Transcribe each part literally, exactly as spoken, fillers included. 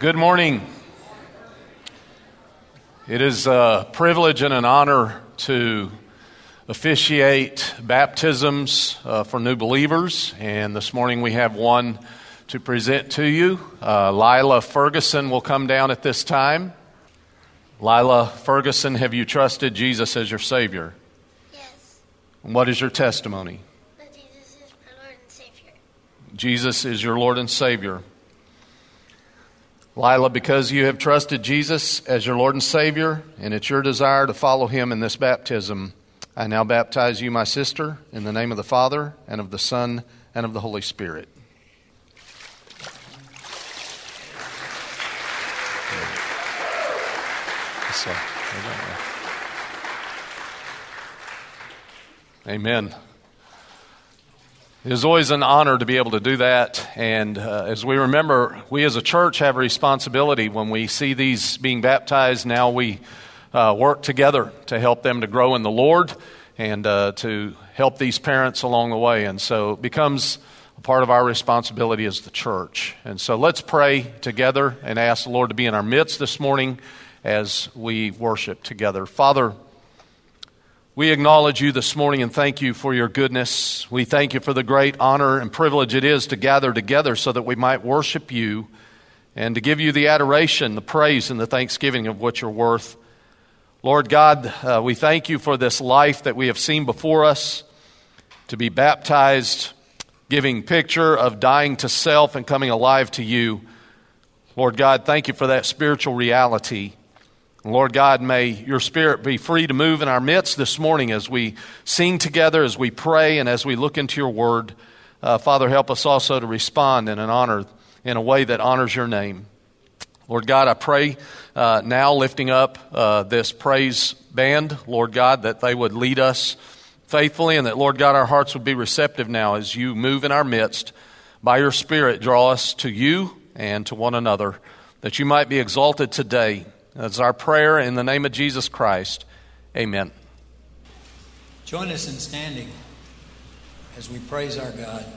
Good morning. It is a privilege and an honor to officiate baptisms uh, for new believers, and this morning we have one to present to you. Uh, Lila Ferguson will come down at this time. Lila Ferguson, have you trusted Jesus as your Savior? Yes. And what is your testimony? That Jesus is my Lord and Savior. Jesus is your Lord and Savior. Lila, because you have trusted Jesus as your Lord and Savior, and it's your desire to follow Him in this baptism, I now baptize you, my sister, in the name of the Father, and of the Son, and of the Holy Spirit. Amen. It is always an honor to be able to do that, and uh, as we remember, we as a church have a responsibility when we see these being baptized. Now we uh, work together to help them to grow in the Lord and uh, to help these parents along the way, and so it becomes a part of our responsibility as the church. And so let's pray together and ask the Lord to be in our midst this morning as we worship together. Father, we acknowledge you this morning and thank you for your goodness. We thank you for the great honor and privilege it is to gather together so that we might worship you and to give you the adoration, the praise, and the thanksgiving of what you're worth. Lord God, uh, we thank you for this life that we have seen before us, to be baptized, giving picture of dying to self and coming alive to you. Lord God, thank you for that spiritual reality. Lord God, may your Spirit be free to move in our midst this morning as we sing together, as we pray, and as we look into your word. Uh, Father, help us also to respond in an honor, in a way that honors your name. Lord God, I pray uh, now lifting up uh, this praise band, Lord God, that they would lead us faithfully, and that, Lord God, our hearts would be receptive now as you move in our midst. By your Spirit, draw us to you and to one another, that you might be exalted today. That's our prayer in the name of Jesus Christ. Amen. Join us in standing as we praise our God.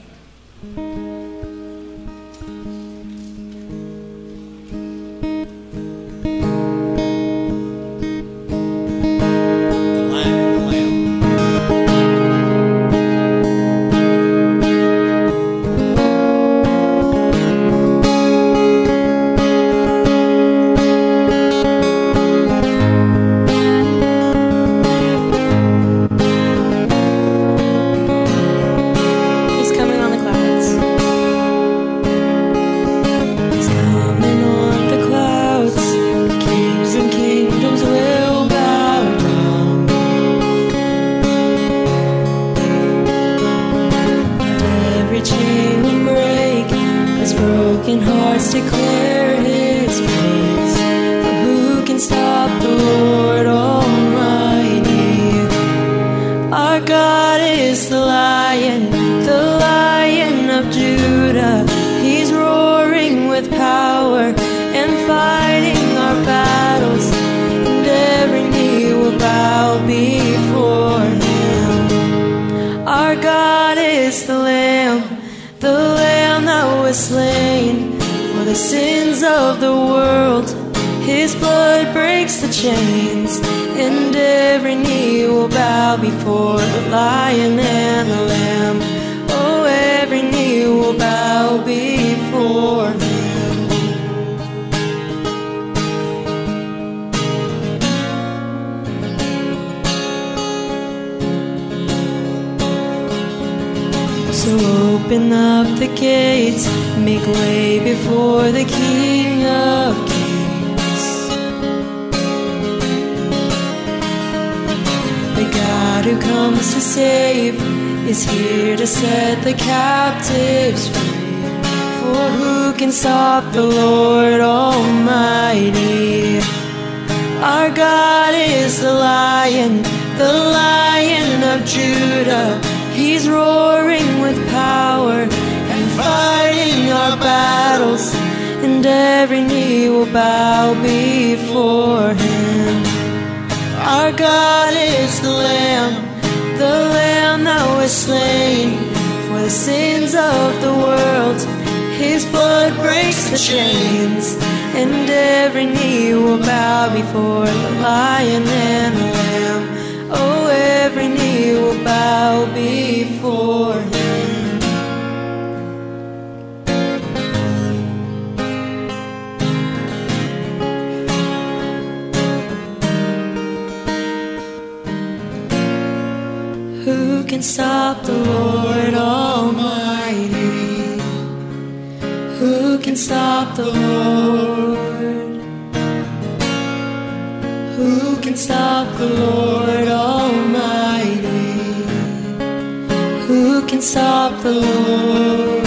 His blood breaks the chains, and every knee will bow before the Lion and the Lamb. Oh, every knee will bow before him. Who can stop the Lord Almighty? Who can stop the Lord? Who can stop the Lord Almighty? Who can stop the Lord?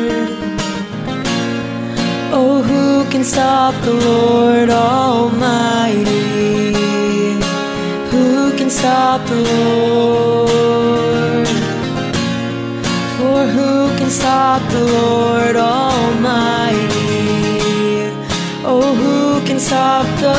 Oh, who can stop the Lord Almighty? Who can stop the Lord? For who can stop the Lord Almighty? Oh, who can stop the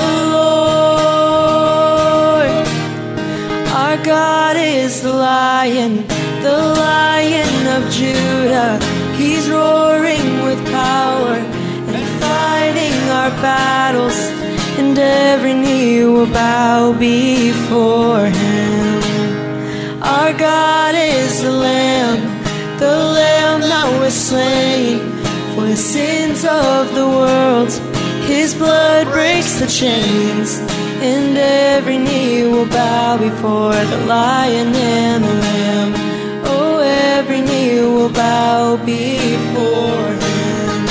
Lord? Our God is the Lion, the Lion of Judah. He's roaring with power and fighting our battles, and every knee will bow before him. Our God is the Lamb, the Lamb that was slain for the sins of the world. His blood breaks the chains, and every knee will bow before the Lion and the Lamb. Oh, every knee will bow before him.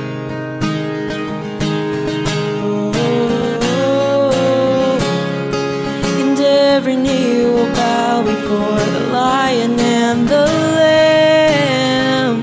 Oh, and every knee will bow before the Lion and the Lamb.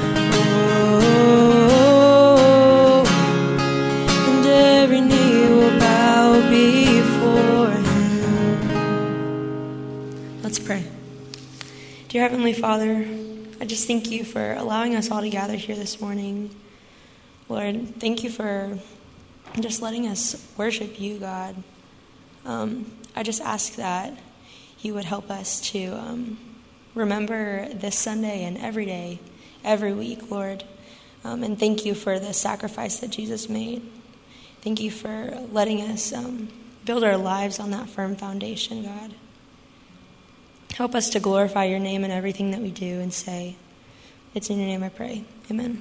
Oh, and every knee will bow before him. Let's pray. Dear Heavenly Father, I just thank you for allowing us all to gather here this morning. Lord, thank you for just letting us worship you, God. Um, I just ask that you would help us to um, remember this Sunday and every day, every week, Lord. Um, and thank you for the sacrifice that Jesus made. Thank you for letting us um, build our lives on that firm foundation, God. Help us to glorify your name in everything that we do and say. It's in your name I pray. Amen.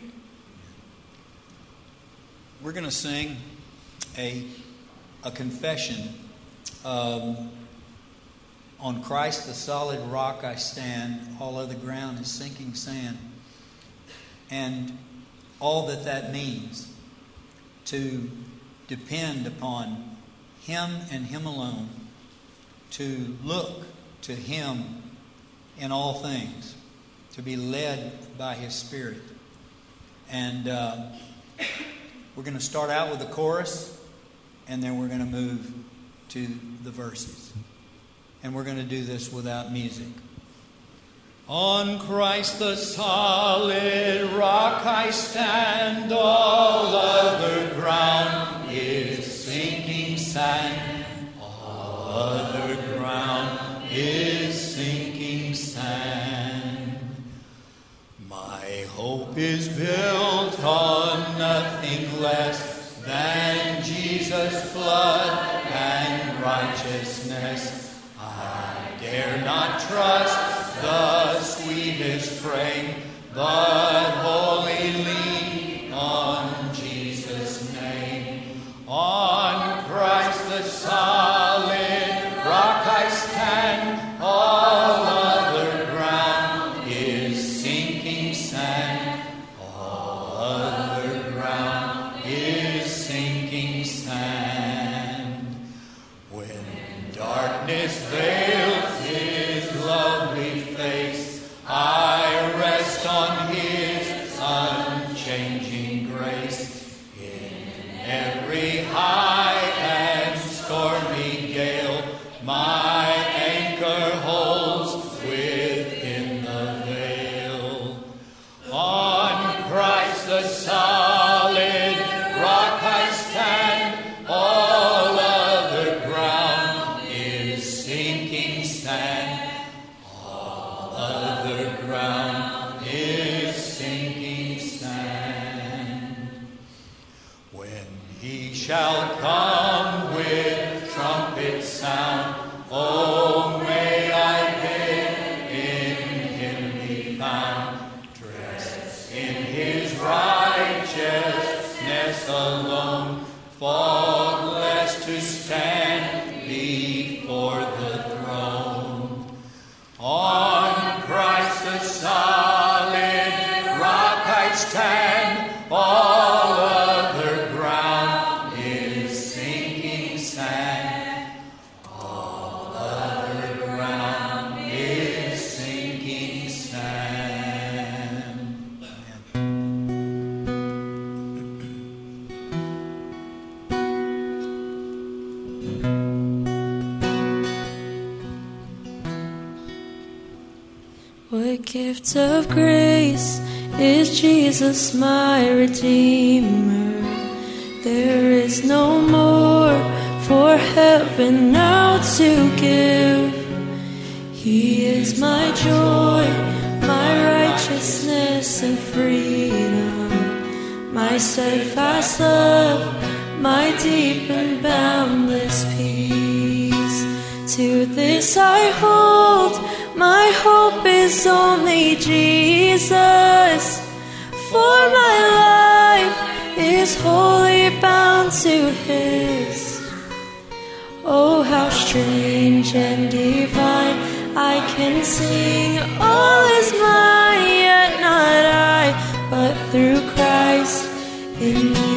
We're going to sing a, a confession. Um, on Christ the solid rock I stand, all other ground is sinking sand. And all that that means, to depend upon him and him alone, to look to him in all things, to be led by his Spirit. And uh, we're going to start out with the chorus, and then we're going to move to the verses. And we're going to do this without music. On Christ the solid rock I stand, all other ground is sinking sand. All other ground is sinking sand. My hope is built on nothing less than Jesus' blood and righteousness. I dare not trust the sweetest frame, but wholly lean on Jesus' name. On Christ the solid rock I stand, all other ground is sinking sand. All other ground is sinking sand. When darkness veils his lovely face, I rest on his unchanging grace. In every high and stormy gale, my anchor holds within the veil. On Christ the solid rock I stand, all other ground is sinking sand. All other ground is sinking sand. When He shall come with trumpet sound. Oh, may I then in him be found, dressed in his righteousness alone, faultless to stand before the throne. On Christ the solid rock I stand, all other ground is sinking sand. All other ground is sinking sand. What gift of grace is Jesus my Redeemer? There is no more for heaven now to give. He is my joy, my righteousness and freedom, my steadfast love, my deep and boundless peace. To this I hold, my hope is only Jesus, for my life is wholly bound to His. Oh, how strange and divine, I can sing all is mine, yet not I, but through Christ in me.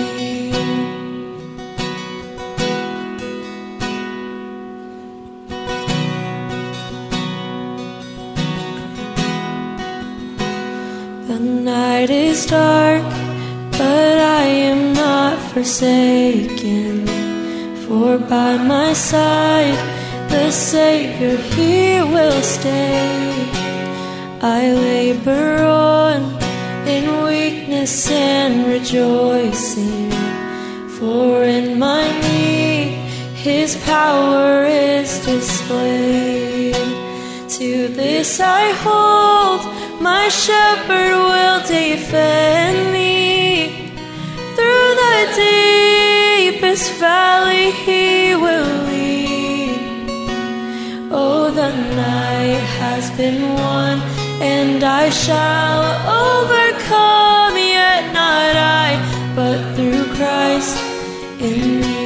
The night is dark, but I am not forsaken, for by my side the Savior, He will stay. I labor on in weakness and rejoicing, for in my need His power is displayed. To this I hold, my shepherd will defend me. Through the deepest valley He will lead. Oh, the night has been won, and I shall overcome, yet not I, but through Christ in me.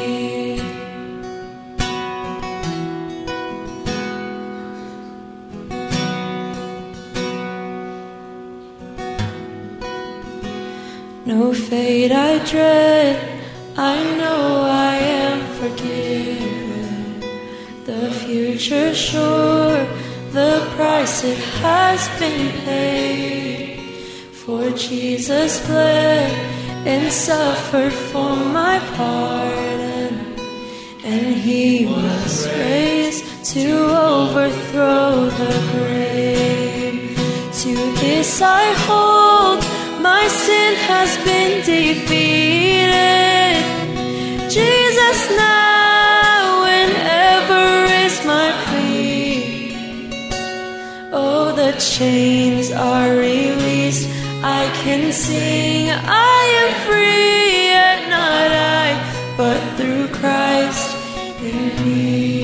No fate I dread, I know I am forgiven. The future sure, the price it has been paid. For Jesus bled and suffered for my pardon, and He was raised to overthrow the grave. To this I hold, my sin has been defeated. Jesus now and ever is my plea. Oh, the chains are released, I can sing, I am free, yet not I, but through Christ in me.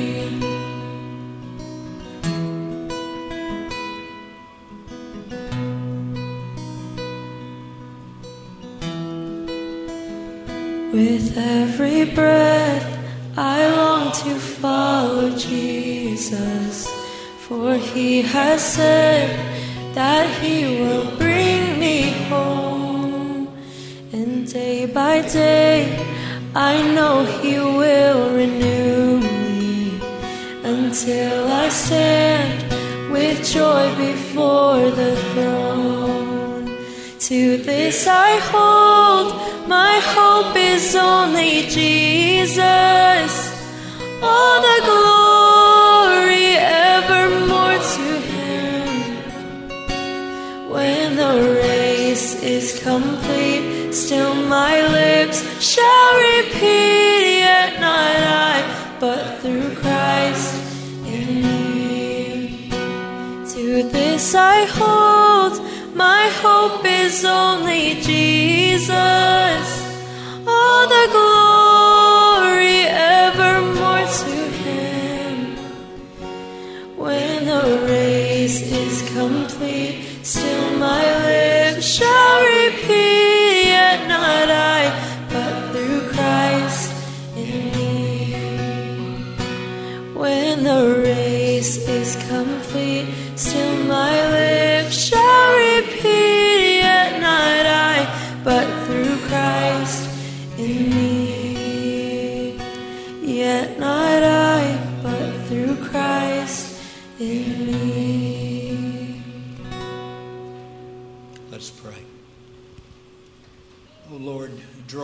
With every breath I long to follow Jesus, for He has said that He will bring me home. And day by day I know He will renew me, until I stand with joy before the throne. To this I hold, my hope is only Jesus. All the glory evermore to Him. When the race is complete, still my lips shall repeat, yet not I, but through Christ in me. To this I hold, my hope is only Jesus.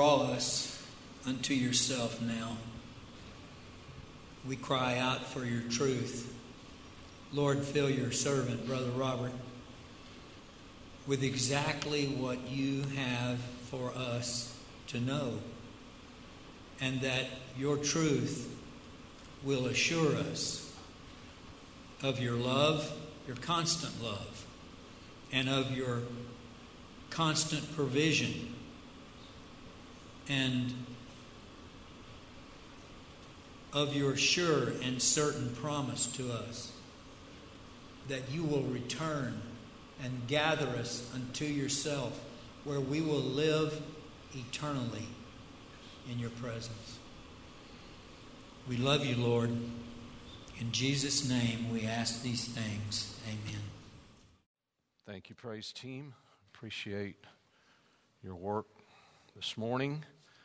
draw us unto yourself now. We cry out for your truth. Lord, fill your servant, Brother Robert, with exactly what you have for us to know, and that your truth will assure us of your love, your constant love, and of your constant provision, and of your sure and certain promise to us that you will return and gather us unto yourself, where we will live eternally in your presence. We love you, Lord. In Jesus' name we ask these things. Amen. Thank you, praise team. Appreciate your work this morning.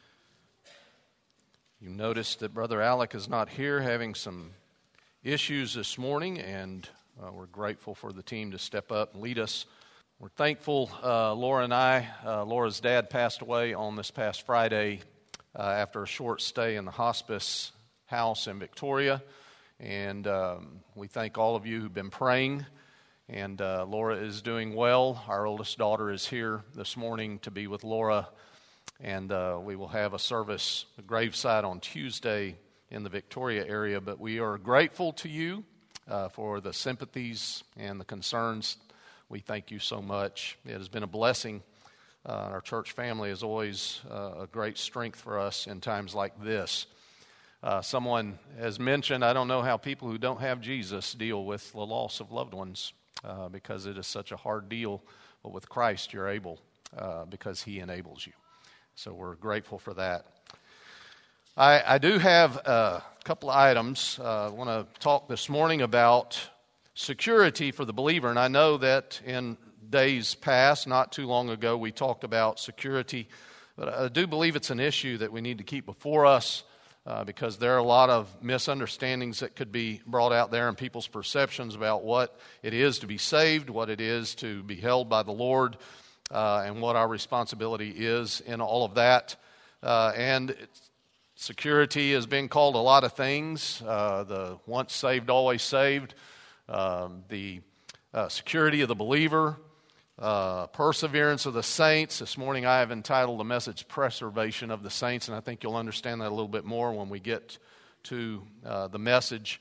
You noticed that Brother Alec is not here, having some issues this morning, and uh, we're grateful for the team to step up and lead us. We're thankful, uh, Laura and I, uh, Laura's dad passed away on this past Friday uh, after a short stay in the hospice house in Victoria, and um, we thank all of you who've been praying, and uh, Laura is doing well. Our oldest daughter is here this morning to be with Laura, and uh, we will have a service, a graveside on Tuesday in the Victoria area, but we are grateful to you uh, for the sympathies and the concerns. We thank you so much. It has been a blessing. Uh, our church family is always uh, a great strength for us in times like this. Uh, someone has mentioned, I don't know how people who don't have Jesus deal with the loss of loved ones uh, because it is such a hard deal, but with Christ you're able uh, because He enables you. So we're grateful for that. I, I do have a couple of items. Uh, I want to talk this morning about security for the believer. And I know that in days past, not too long ago, we talked about security. But I do believe it's an issue that we need to keep before us uh, because there are a lot of misunderstandings that could be brought out there in people's perceptions about what it is to be saved, what it is to be held by the Lord, Uh, and what our responsibility is in all of that. Uh, and security has been called a lot of things. Uh, the once saved, always saved. Um, the uh, security of the believer. Uh, perseverance of the saints. This morning I have entitled the message Preservation of the Saints, and I think you'll understand that a little bit more when we get to uh, the message.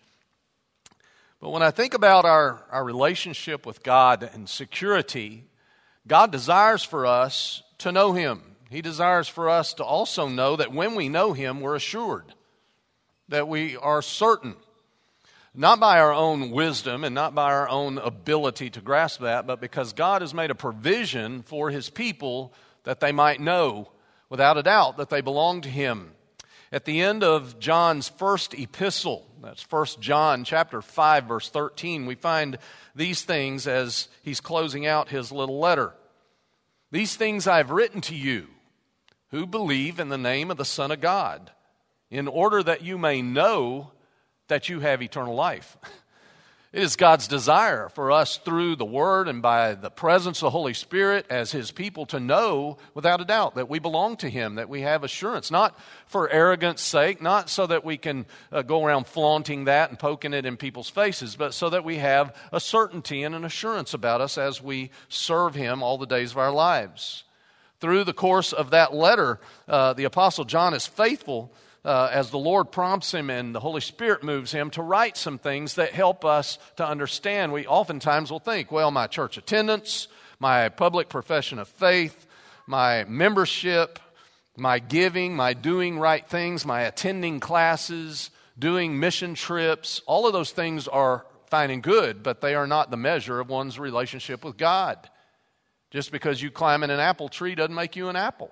But when I think about our, our relationship with God and security, God desires for us to know Him. He desires for us to also know that when we know Him, we're assured, that we are certain, not by our own wisdom and not by our own ability to grasp that, but because God has made a provision for His people that they might know without a doubt that they belong to Him. At the end of John's first epistle, that's First John chapter five, verse thirteen, we find these things as he's closing out his little letter. These things I've written to you who believe in the name of the Son of God, in order that you may know that you have eternal life. It is God's desire for us through the Word and by the presence of the Holy Spirit as His people to know without a doubt that we belong to Him, that we have assurance, not for arrogance sake, not so that we can uh, go around flaunting that and poking it in people's faces, but so that we have a certainty and an assurance about us as we serve Him all the days of our lives. Through the course of that letter, uh, the Apostle John is faithful Uh, as the Lord prompts him and the Holy Spirit moves him to write some things that help us to understand. We oftentimes will think, well, my church attendance, my public profession of faith, my membership, my giving, my doing right things, my attending classes, doing mission trips, all of those things are fine and good, but they are not the measure of one's relationship with God. Just because you climb in an apple tree doesn't make you an apple.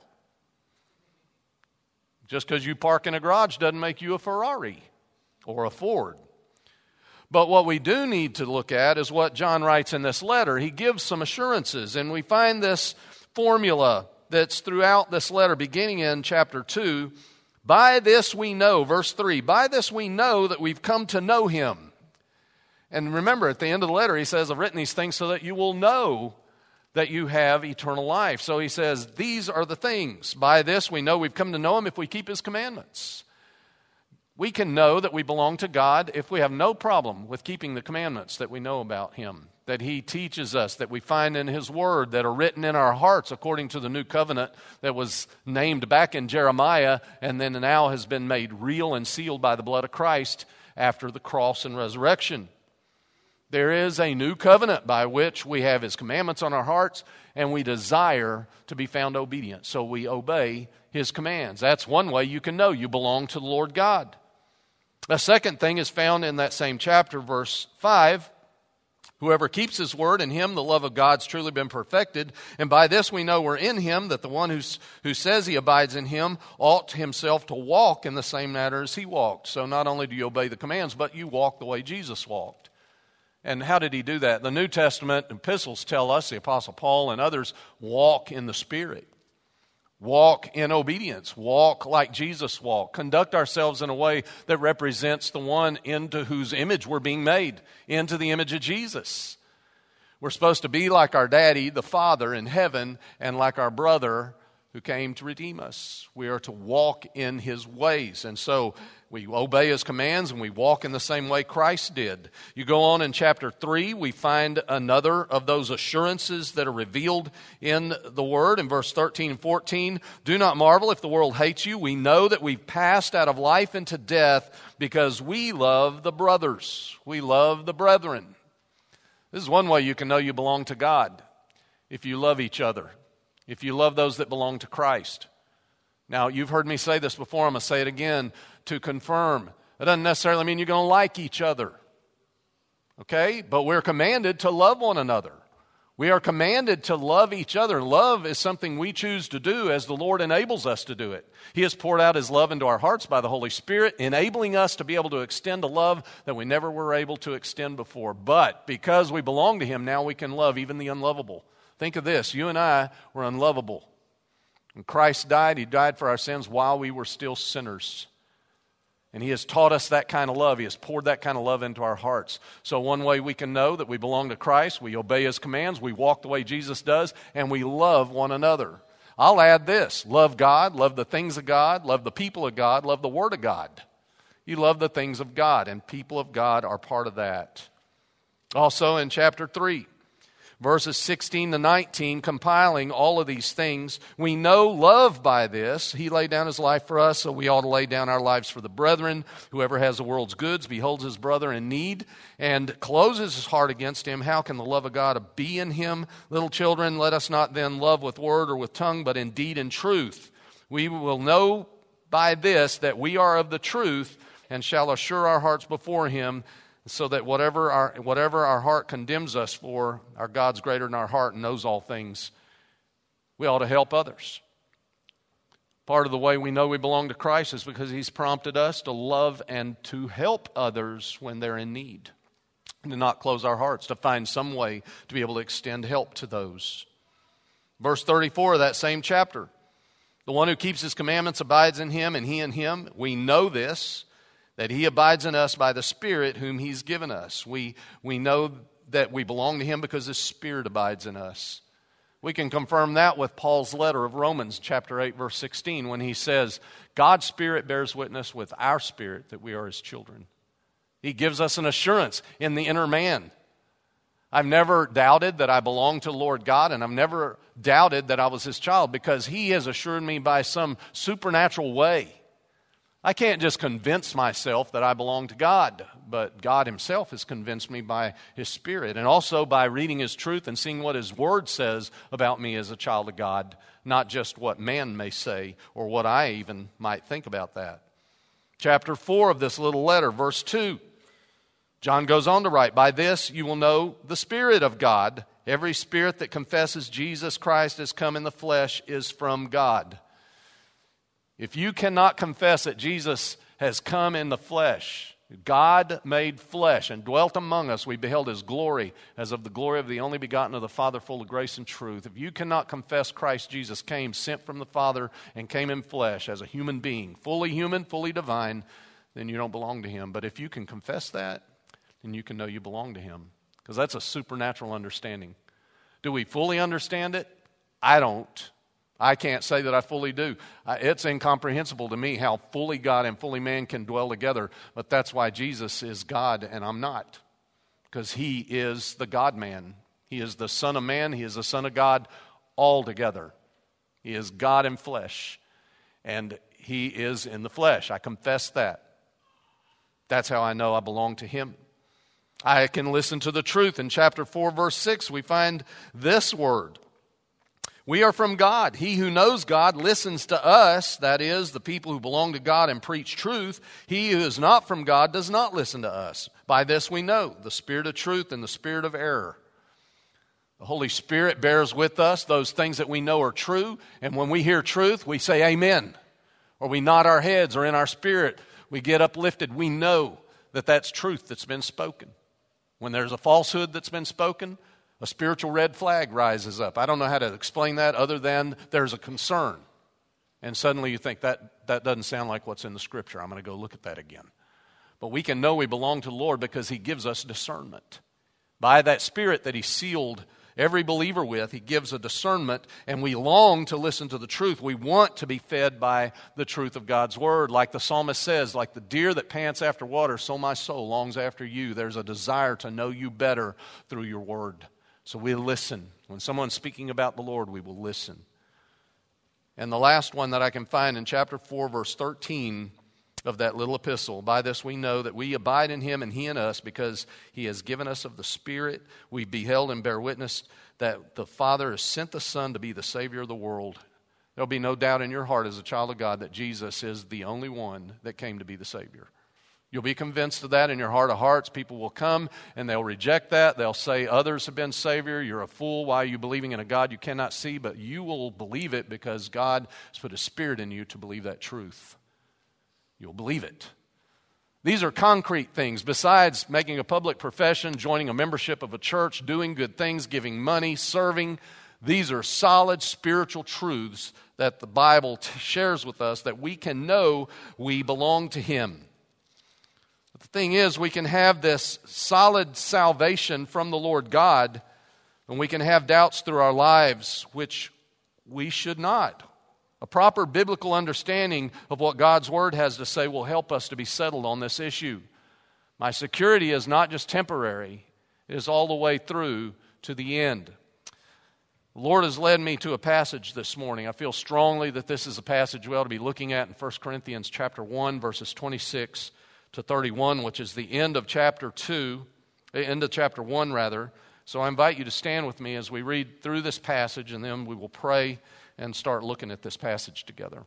Just because you park in a garage doesn't make you a Ferrari or a Ford. But what we do need to look at is what John writes in this letter. He gives some assurances, and we find this formula that's throughout this letter, beginning in chapter two. By this we know, verse three, by this we know that we've come to know Him. And remember, at the end of the letter, he says, I've written these things so that you will know that you have eternal life. So he says, these are the things. By this we know we've come to know him if we keep his commandments. We can know that we belong to God if we have no problem with keeping the commandments that we know about him, that he teaches us, that we find in his word, that are written in our hearts according to the new covenant that was named back in Jeremiah and then now has been made real and sealed by the blood of Christ after the cross and resurrection. There is a new covenant by which we have his commandments on our hearts and we desire to be found obedient. So we obey his commands. That's one way you can know you belong to the Lord God. The second thing is found in that same chapter, verse five. Whoever keeps his word, in him the love of God's truly been perfected. And by this we know we're in him, that the one who's, who says he abides in him ought himself to walk in the same manner as he walked. So not only do you obey the commands, but you walk the way Jesus walked. And how did he do that? The New Testament epistles tell us, the Apostle Paul and others, walk in the Spirit. Walk in obedience. Walk like Jesus walked. Conduct ourselves in a way that represents the one into whose image we're being made, into the image of Jesus. We're supposed to be like our daddy, the Father in heaven, and like our brother who came to redeem us. We are to walk in his ways. And so we obey his commands and we walk in the same way Christ did. You go on in chapter three, we find another of those assurances that are revealed in the word. In verse thirteen and fourteen, do not marvel if the world hates you. We know that we've passed out of life into death because we love the brothers. We love the brethren. This is one way you can know you belong to God, if you love each other, if you love those that belong to Christ. Now, you've heard me say this before. I'm going to say it again to confirm. It doesn't necessarily mean you're going to like each other. Okay? But we're commanded to love one another. We are commanded to love each other. Love is something we choose to do as the Lord enables us to do it. He has poured out his love into our hearts by the Holy Spirit, enabling us to be able to extend a love that we never were able to extend before. But because we belong to him, now we can love even the unlovable. Think of this. You and I were unlovable. When Christ died, he died for our sins while we were still sinners. And he has taught us that kind of love. He has poured that kind of love into our hearts. So one way we can know that we belong to Christ, we obey his commands, we walk the way Jesus does, and we love one another. I'll add this. Love God, love the things of God, love the people of God, love the Word of God. You love the things of God, and people of God are part of that. Also in chapter three, verses sixteen to nineteen, compiling all of these things. We know love by this. He laid down his life for us, so we ought to lay down our lives for the brethren. Whoever has the world's goods beholds his brother in need and closes his heart against him. How can the love of God be in him? Little children, let us not then love with word or with tongue, but in deed and truth. We will know by this that we are of the truth and shall assure our hearts before him, so that whatever our whatever our heart condemns us for, our God's greater than our heart and knows all things. We ought to help others. Part of the way we know we belong to Christ is because he's prompted us to love and to help others when they're in need. And to not close our hearts, to find some way to be able to extend help to those. Verse thirty-four of that same chapter. The one who keeps his commandments abides in him, and he in him. We know this, that he abides in us by the Spirit whom he's given us. We, we know that we belong to him because his Spirit abides in us. We can confirm that with Paul's letter of Romans chapter eight, verse sixteen, when he says, God's Spirit bears witness with our spirit that we are his children. He gives us an assurance in the inner man. I've never doubted that I belong to the Lord God, and I've never doubted that I was his child because he has assured me by some supernatural way. I can't just convince myself that I belong to God, but God himself has convinced me by his Spirit, and also by reading his truth and seeing what his word says about me as a child of God, not just what man may say or what I even might think about that. Chapter four of this little letter, verse two, John goes on to write, by this you will know the Spirit of God. Every spirit that confesses Jesus Christ has come in the flesh is from God. If you cannot confess that Jesus has come in the flesh, God made flesh and dwelt among us, we beheld his glory as of the glory of the only begotten of the Father, full of grace and truth. If you cannot confess Christ Jesus came, sent from the Father, and came in flesh as a human being, fully human, fully divine, then you don't belong to him. But if you can confess that, then you can know you belong to him, because that's a supernatural understanding. Do we fully understand it? I don't. I can't say that I fully do. It's incomprehensible to me how fully God and fully man can dwell together, but that's why Jesus is God and I'm not, because he is the God-man. He is the Son of Man. He is the Son of God all together. He is God in flesh, and he is in the flesh. I confess that. That's how I know I belong to him. I can listen to the truth. In chapter four, verse six, we find this word. We are from God. He who knows God listens to us, that is, the people who belong to God and preach truth. He who is not from God does not listen to us. By this we know the spirit of truth and the spirit of error. The Holy Spirit bears with us those things that we know are true, and when we hear truth, we say amen, or we nod our heads, or in our spirit, we get uplifted. We know that that's truth that's been spoken. When there's a falsehood that's been spoken, a spiritual red flag rises up. I don't know how to explain that other than there's a concern. And suddenly you think, that, that doesn't sound like what's in the Scripture. I'm going to go look at that again. But we can know we belong to the Lord because he gives us discernment. By that Spirit that he sealed every believer with, he gives a discernment, and we long to listen to the truth. We want to be fed by the truth of God's Word. Like the psalmist says, like the deer that pants after water, so my soul longs after you. There's a desire to know you better through your Word. So we listen. When someone's speaking about the Lord, we will listen. And the last one that I can find in chapter four, verse thirteen of that little epistle. By this we know that we abide in him and he in us, because he has given us of the Spirit. We beheld and bear witness that the Father has sent the Son to be the Savior of the world. There'll be no doubt in your heart as a child of God that Jesus is the only one that came to be the Savior. You'll be convinced of that in your heart of hearts. People will come and they'll reject that. They'll say others have been Savior. You're a fool. Why are you believing in a God you cannot see? But you will believe it because God has put a Spirit in you to believe that truth. You'll believe it. These are concrete things. Besides making a public profession, joining a membership of a church, doing good things, giving money, serving, these are solid spiritual truths that the Bible t- shares with us that we can know we belong to him. The thing is, we can have this solid salvation from the Lord God, and we can have doubts through our lives, which we should not. A proper biblical understanding of what God's Word has to say will help us to be settled on this issue. My security is not just temporary, it is all the way through to the end. The Lord has led me to a passage this morning. I feel strongly that this is a passage we ought to be looking at in First Corinthians chapter one, verses twenty-six to thirty-one, which is the end of chapter two, the end of chapter one rather. So I invite you to stand with me as we read through this passage, and then we will pray and start looking at this passage together.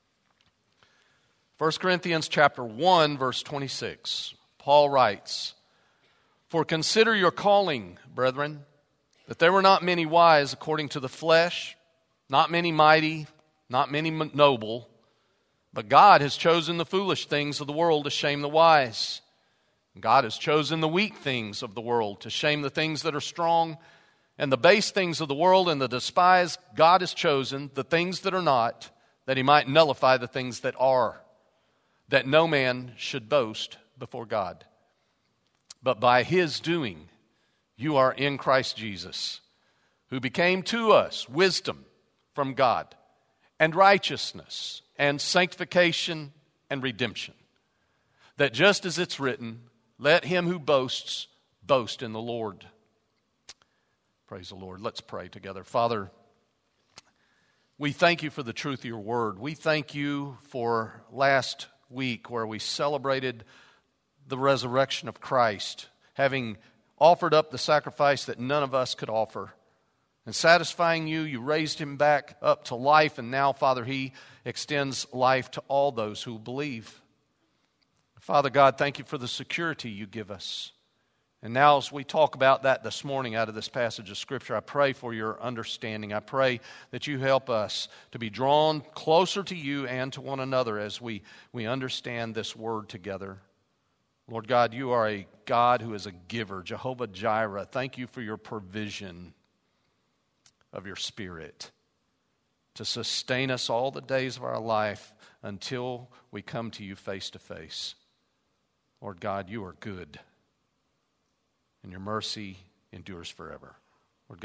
First Corinthians chapter one, verse twenty-six. Paul writes, "For consider your calling, brethren, that there were not many wise according to the flesh, not many mighty, not many noble, but God has chosen the foolish things of the world to shame the wise. God has chosen the weak things of the world to shame the things that are strong, and the base things of the world and the despised God has chosen, the things that are not, that he might nullify the things that are, that no man should boast before God. But by his doing, you are in Christ Jesus, who became to us wisdom from God, and righteousness, and sanctification, and redemption. That just as it's written, let him who boasts, boast in the Lord." Praise the Lord. Let's pray together. Father, we thank you for the truth of your word. We thank you for last week where we celebrated the resurrection of Christ, having offered up the sacrifice that none of us could offer. And satisfying you, you raised him back up to life, and now, Father, he extends life to all those who believe. Father God, thank you for the security you give us. And now as we talk about that this morning out of this passage of Scripture, I pray for your understanding. I pray that you help us to be drawn closer to you and to one another as we, we understand this word together. Lord God, you are a God who is a giver, Jehovah Jireh. Thank you for your provision of your Spirit to sustain us all the days of our life until we come to you face to face. Lord God, you are good, and your mercy endures forever. Lord God,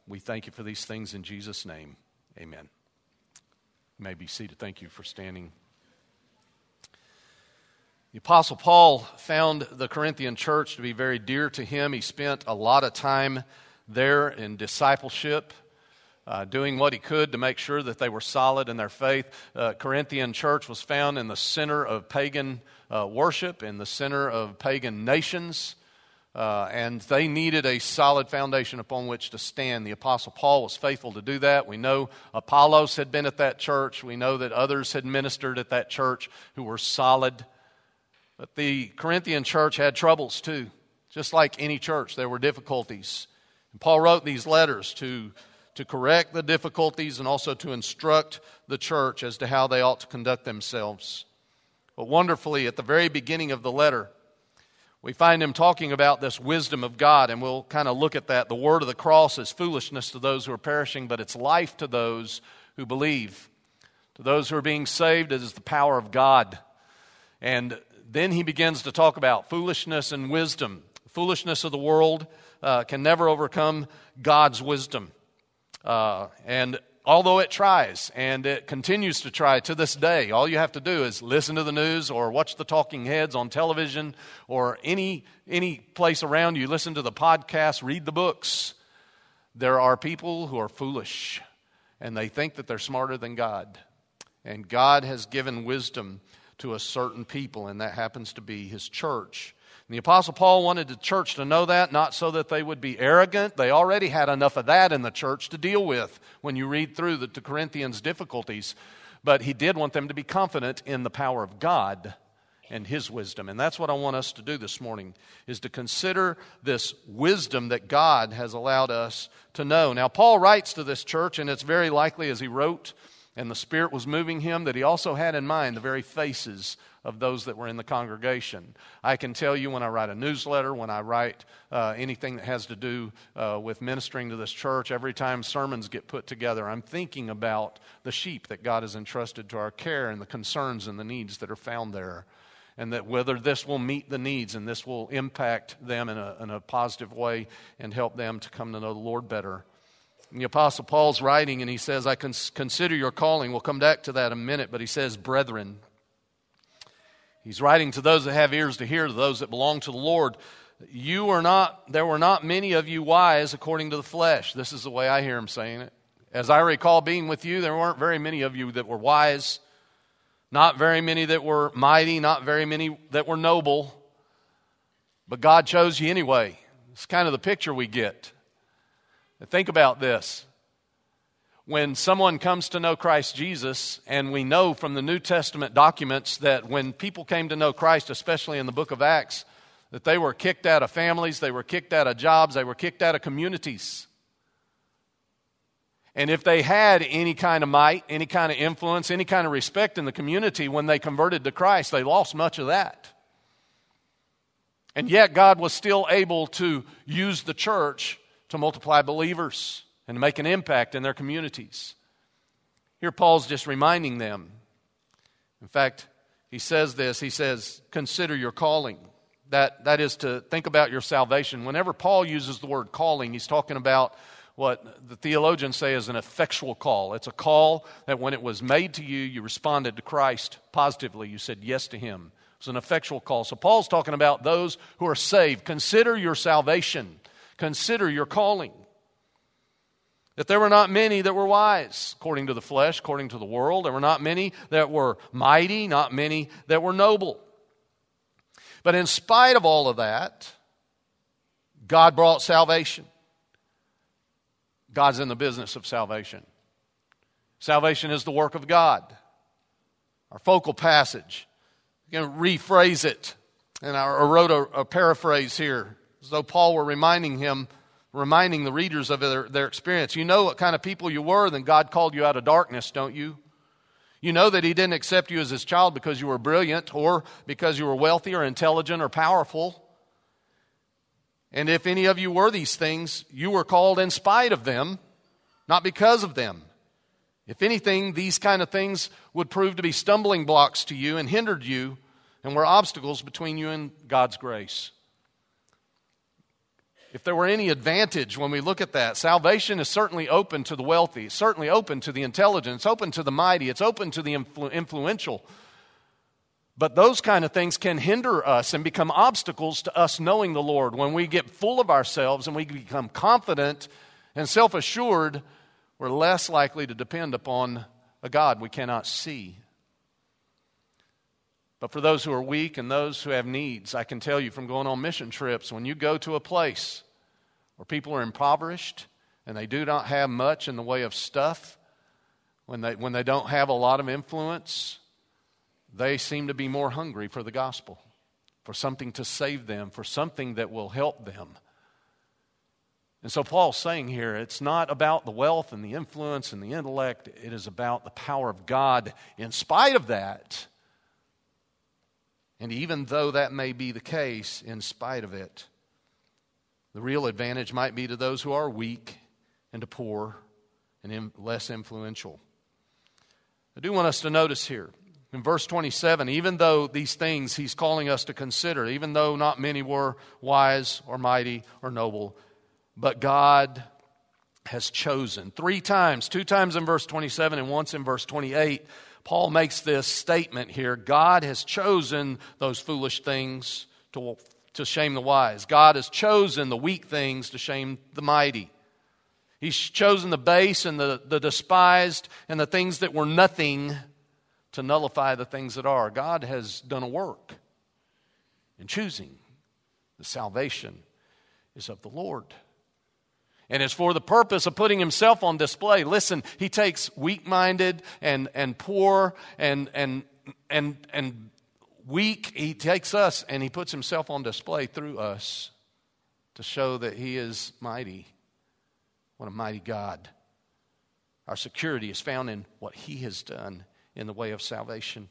We thank you for these things in Jesus' name. Amen. You may be seated. Thank you for standing. The Apostle Paul found the Corinthian church to be very dear to him. He spent a lot of time there in discipleship, uh, doing what he could to make sure that they were solid in their faith. Uh, Corinthian church was found in the center of pagan uh, worship, in the center of pagan nations, uh, and they needed a solid foundation upon which to stand. The Apostle Paul was faithful to do that. We know Apollos had been at that church. We know that others had ministered at that church who were solid. But the Corinthian church had troubles too. Just like any church, there were difficulties. And Paul wrote these letters to, to correct the difficulties and also to instruct the church as to how they ought to conduct themselves. But wonderfully, at the very beginning of the letter, we find him talking about this wisdom of God, and we'll kind of look at that. The word of the cross is foolishness to those who are perishing, but it's life to those who believe. To those who are being saved, it is the power of God. And then he begins to talk about foolishness and wisdom. Foolishness of the world uh, can never overcome God's wisdom. Uh, and although it tries, and it continues to try to this day, all you have to do is listen to the news or watch the talking heads on television or any, any place around you. Listen to the podcast, read the books. There are people who are foolish, and they think that they're smarter than God. And God has given wisdom to a certain people, and that happens to be His church. And the Apostle Paul wanted the church to know that, not so that they would be arrogant. They already had enough of that in the church to deal with when you read through the, the Corinthians' difficulties. But he did want them to be confident in the power of God and His wisdom. And that's what I want us to do this morning, is to consider this wisdom that God has allowed us to know. Now, Paul writes to this church, and it's very likely as he wrote, and the Spirit was moving him, that he also had in mind the very faces of those that were in the congregation. I can tell you when I write a newsletter, when I write uh, anything that has to do uh, with ministering to this church, every time sermons get put together, I'm thinking about the sheep that God has entrusted to our care and the concerns and the needs that are found there. And that whether this will meet the needs and this will impact them in a, in a positive way and help them to come to know the Lord better. And the Apostle Paul's writing, and he says, I cons- consider your calling. We'll come back to that in a minute, but he says, brethren. He's writing to those that have ears to hear, to those that belong to the Lord. You are not, there were not many of you wise according to the flesh. This is the way I hear him saying it. As I recall being with you, there weren't very many of you that were wise. Not very many that were mighty, not very many that were noble. But God chose you anyway. It's kind of the picture we get. Think about this. When someone comes to know Christ Jesus, and we know from the New Testament documents that when people came to know Christ, especially in the book of Acts, that they were kicked out of families, they were kicked out of jobs, they were kicked out of communities. And if they had any kind of might, any kind of influence, any kind of respect in the community when they converted to Christ, they lost much of that. And yet God was still able to use the church to multiply believers and to make an impact in their communities. Here Paul's just reminding them. In fact, he says this, he says, consider your calling. That, that is to think about your salvation. Whenever Paul uses the word calling, he's talking about what the theologians say is an effectual call. It's a call that when it was made to you, you responded to Christ positively. You said yes to Him. It's an effectual call. So Paul's talking about those who are saved. Consider your salvation. Consider your calling. That there were not many that were wise, according to the flesh, according to the world. There were not many that were mighty, not many that were noble. But in spite of all of that, God brought salvation. God's in the business of salvation. Salvation is the work of God. Our focal passage, I'm going to rephrase it. And I wrote a, a paraphrase here, as though Paul were reminding him, reminding the readers of their, their experience. You know what kind of people you were, then God called you out of darkness, don't you? You know that He didn't accept you as His child because you were brilliant or because you were wealthy or intelligent or powerful. And if any of you were these things, you were called in spite of them, not because of them. If anything, these kind of things would prove to be stumbling blocks to you and hindered you and were obstacles between you and God's grace. if there were any advantage when we look at that, salvation is certainly open to the wealthy, it's certainly open to the intelligent, it's open to the mighty, it's open to the influ- influential. But those kind of things can hinder us and become obstacles to us knowing the Lord. When we get full of ourselves and we become confident and self-assured, we're less likely to depend upon a God we cannot see. But for those who are weak and those who have needs, I can tell you from going on mission trips, when you go to a place where people are impoverished and they do not have much in the way of stuff, when they, when they don't have a lot of influence, they seem to be more hungry for the gospel, for something to save them, for something that will help them. And so Paul's saying here, it's not about the wealth and the influence and the intellect. It is about the power of God in spite of that. And even though that may be the case, in spite of it, the real advantage might be to those who are weak and to poor and less influential. I do want us to notice here, in verse twenty-seven, even though these things he's calling us to consider, even though not many were wise or mighty or noble, but God has chosen. Three times, two times in verse twenty-seven and once in verse twenty-eight, Paul makes this statement here. God has chosen those foolish things to, to shame the wise. God has chosen the weak things to shame the mighty. He's chosen the base and the, the despised and the things that were nothing to nullify the things that are. God has done a work in choosing. The salvation is of the Lord. And it's for the purpose of putting himself on display. Listen, he takes weak-minded and, and poor and, and, and, and weak. He takes us and he puts himself on display through us to show that he is mighty. What a mighty God. Our security is found in what he has done in the way of salvation.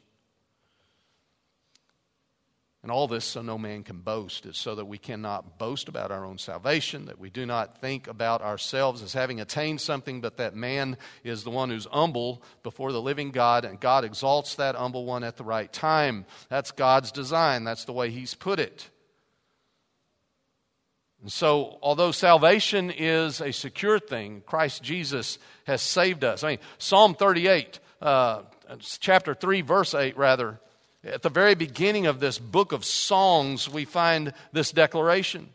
And all this so no man can boast. It's so that we cannot boast about our own salvation, that we do not think about ourselves as having attained something, but that man is the one who's humble before the living God, and God exalts that humble one at the right time. That's God's design. That's the way he's put it. And so, although salvation is a secure thing, Christ Jesus has saved us. I mean, Psalm thirty-eight, uh, chapter three, verse eight, rather, at the very beginning of this book of songs, we find this declaration.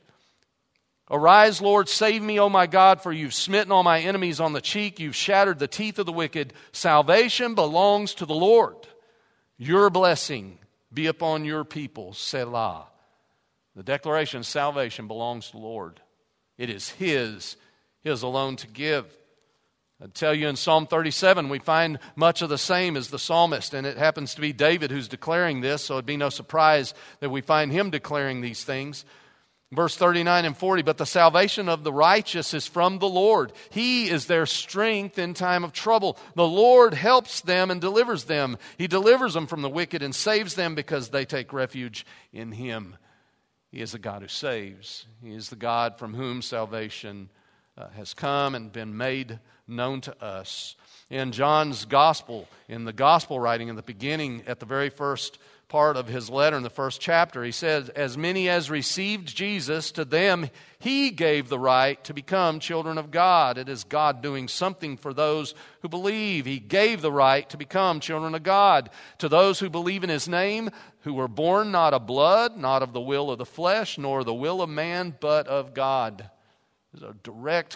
Arise, Lord, save me, O my God, for you've smitten all my enemies on the cheek. You've shattered the teeth of the wicked. Salvation belongs to the Lord. Your blessing be upon your people, Selah. The declaration of salvation belongs to the Lord. It is His, His alone to give. I tell you in Psalm thirty-seven, we find much of the same as the psalmist, and it happens to be David who's declaring this, so it'd be no surprise that we find him declaring these things. Verse thirty-nine and forty, but the salvation of the righteous is from the Lord. He is their strength in time of trouble. The Lord helps them and delivers them. He delivers them from the wicked and saves them because they take refuge in Him. He is the God who saves. He is the God from whom salvation uh, has come and been made known to us. In John's gospel, in the gospel writing in the beginning, at the very first part of his letter in the first chapter, he says, as many as received Jesus, to them He gave the right to become children of God. It is God doing something for those who believe. He gave the right to become children of God. To those who believe in His name, who were born not of blood, not of the will of the flesh, nor the will of man, but of God. There's a direct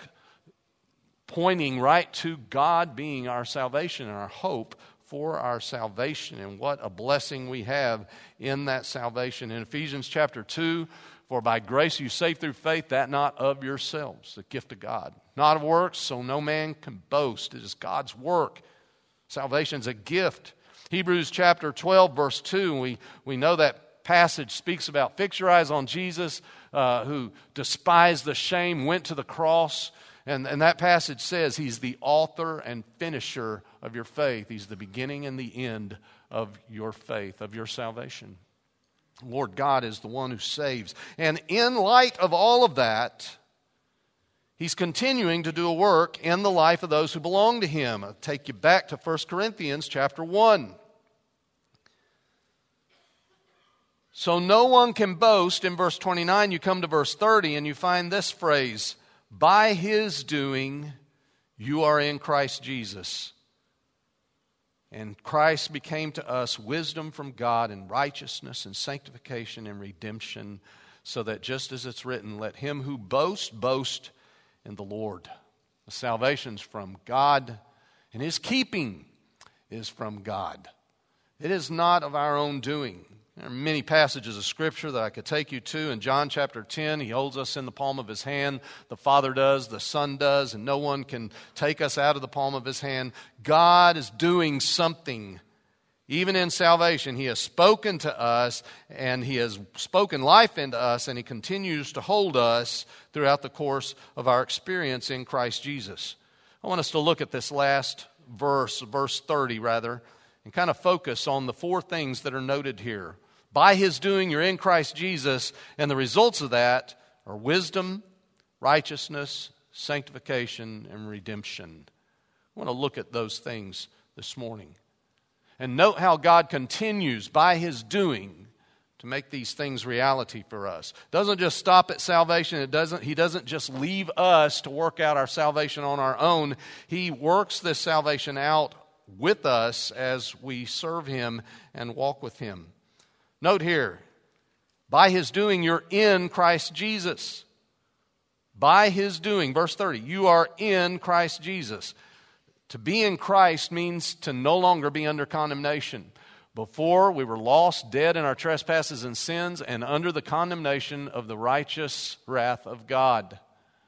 pointing right to God being our salvation and our hope for our salvation, and what a blessing we have in that salvation. In Ephesians chapter two, for by grace you saved through faith, that not of yourselves, the gift of God, not of works, so no man can boast. It is God's work. Salvation is a gift. Hebrews chapter twelve, verse two, we, we know that passage speaks about fix your eyes on Jesus, uh, who despised the shame, went to the cross. And, and that passage says He's the author and finisher of your faith. He's the beginning and the end of your faith, of your salvation. Lord God is the one who saves. And in light of all of that, He's continuing to do a work in the life of those who belong to Him. I'll take you back to First Corinthians chapter one. So no one can boast. In verse twenty-nine, you come to verse thirty and you find this phrase, by his doing, you are in Christ Jesus. And Christ became to us wisdom from God and righteousness and sanctification and redemption, so that just as it's written, let him who boasts, boast in the Lord. The salvation's from God, and his keeping is from God. It is not of our own doing. There are many passages of Scripture that I could take you to. In John chapter ten, he holds us in the palm of his hand. The Father does, the Son does, and no one can take us out of the palm of his hand. God is doing something. Even in salvation, he has spoken to us, and he has spoken life into us, and he continues to hold us throughout the course of our experience in Christ Jesus. I want us to look at this last verse, verse thirty rather, and kind of focus on the four things that are noted here. By his doing, you're in Christ Jesus, and the results of that are wisdom, righteousness, sanctification, and redemption. I want to look at those things this morning. And note how God continues by his doing to make these things reality for us. It doesn't just stop at salvation. It doesn't, he doesn't just leave us to work out our salvation on our own. He works this salvation out with us as we serve him and walk with him. Note here, by his doing, you're in Christ Jesus. By his doing, verse thirty, you are in Christ Jesus. To be in Christ means to no longer be under condemnation. Before, we were lost, dead in our trespasses and sins, and under the condemnation of the righteous wrath of God.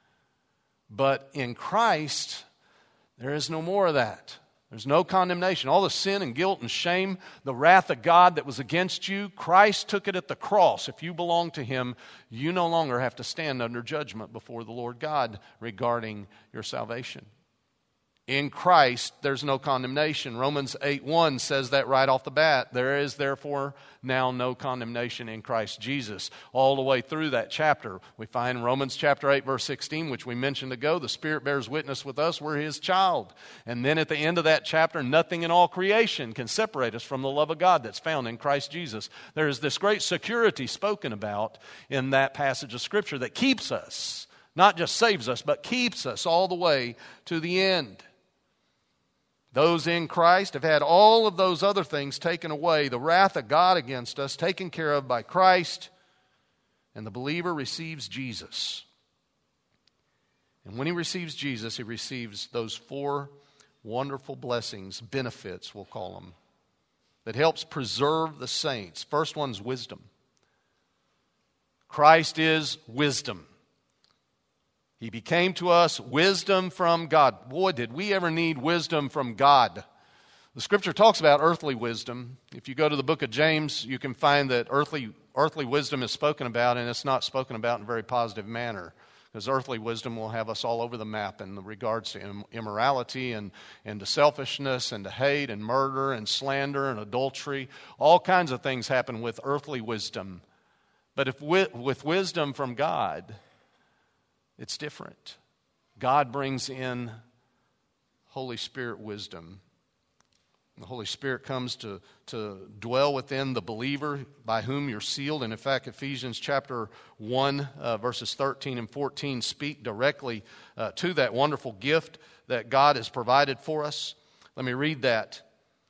But in Christ, there is no more of that. There's no condemnation. All the sin and guilt and shame, the wrath of God that was against you, Christ took it at the cross. If you belong to him, you no longer have to stand under judgment before the Lord God regarding your salvation. In Christ, there's no condemnation. Romans eight one says that right off the bat. There is therefore now no condemnation in Christ Jesus. All the way through that chapter, we find Romans chapter eight, verse sixteen, which we mentioned ago, the Spirit bears witness with us, we're his child. And then at the end of that chapter, nothing in all creation can separate us from the love of God that's found in Christ Jesus. There is this great security spoken about in that passage of Scripture that keeps us, not just saves us, but keeps us all the way to the end. Those in Christ have had all of those other things taken away, the wrath of God against us taken care of by Christ, and the believer receives Jesus. And when he receives Jesus, he receives those four wonderful blessings, benefits we'll call them, that helps preserve the saints. First one's wisdom. Christ is wisdom. He became to us wisdom from God. Boy, did we ever need wisdom from God. The Scripture talks about earthly wisdom. If you go to the book of James, you can find that earthly, earthly wisdom is spoken about, and it's not spoken about in a very positive manner. Because earthly wisdom will have us all over the map in regards to immorality and, and to selfishness and to hate and murder and slander and adultery. All kinds of things happen with earthly wisdom. But if with, with wisdom from God, it's different. God brings in Holy Spirit wisdom. The Holy Spirit comes to, to dwell within the believer by whom you're sealed. And in fact, Ephesians chapter one, uh, verses thirteen and fourteen speak directly uh, to that wonderful gift that God has provided for us. Let me read that.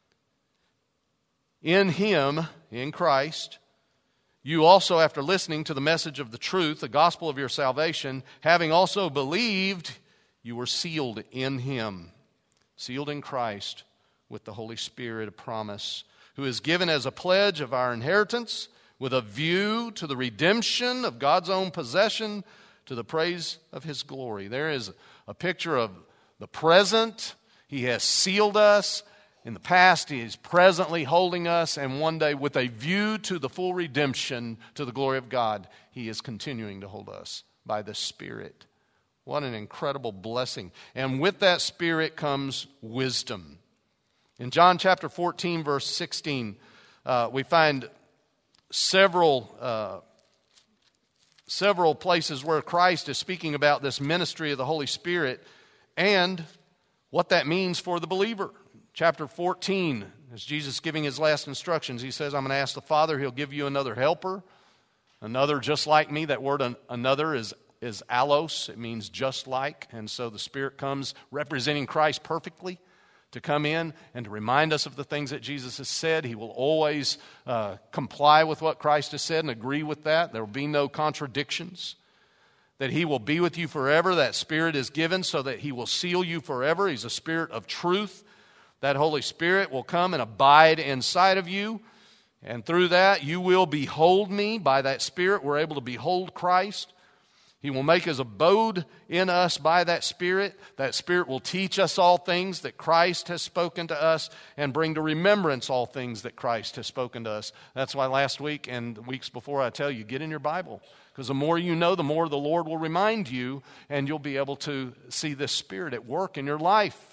In him, in Christ, you also, after listening to the message of the truth, the gospel of your salvation, having also believed, you were sealed in him, sealed in Christ with the Holy Spirit of promise, who is given as a pledge of our inheritance with a view to the redemption of God's own possession to the praise of his glory. There is a picture of the present. He has sealed us. In the past, he is presently holding us, and one day with a view to the full redemption to the glory of God, he is continuing to hold us by the Spirit. What an incredible blessing. And with that Spirit comes wisdom. In John chapter fourteen, verse sixteen, uh, we find several, uh, several places where Christ is speaking about this ministry of the Holy Spirit and what that means for the believer. Chapter fourteen, as Jesus is giving his last instructions, he says, I'm going to ask the Father, he'll give you another helper, another just like me. That word another is, is allos. It means just like. And so the Spirit comes representing Christ perfectly to come in and to remind us of the things that Jesus has said. He will always uh, comply with what Christ has said and agree with that. There will be no contradictions. That he will be with you forever. That Spirit is given so that he will seal you forever. He's a Spirit of truth. That Holy Spirit will come and abide inside of you. And through that, you will behold me. By that Spirit, we're able to behold Christ. He will make his abode in us by that Spirit. That Spirit will teach us all things that Christ has spoken to us and bring to remembrance all things that Christ has spoken to us. That's why last week and the weeks before I tell you, get in your Bible. Because the more you know, the more the Lord will remind you, and you'll be able to see this Spirit at work in your life.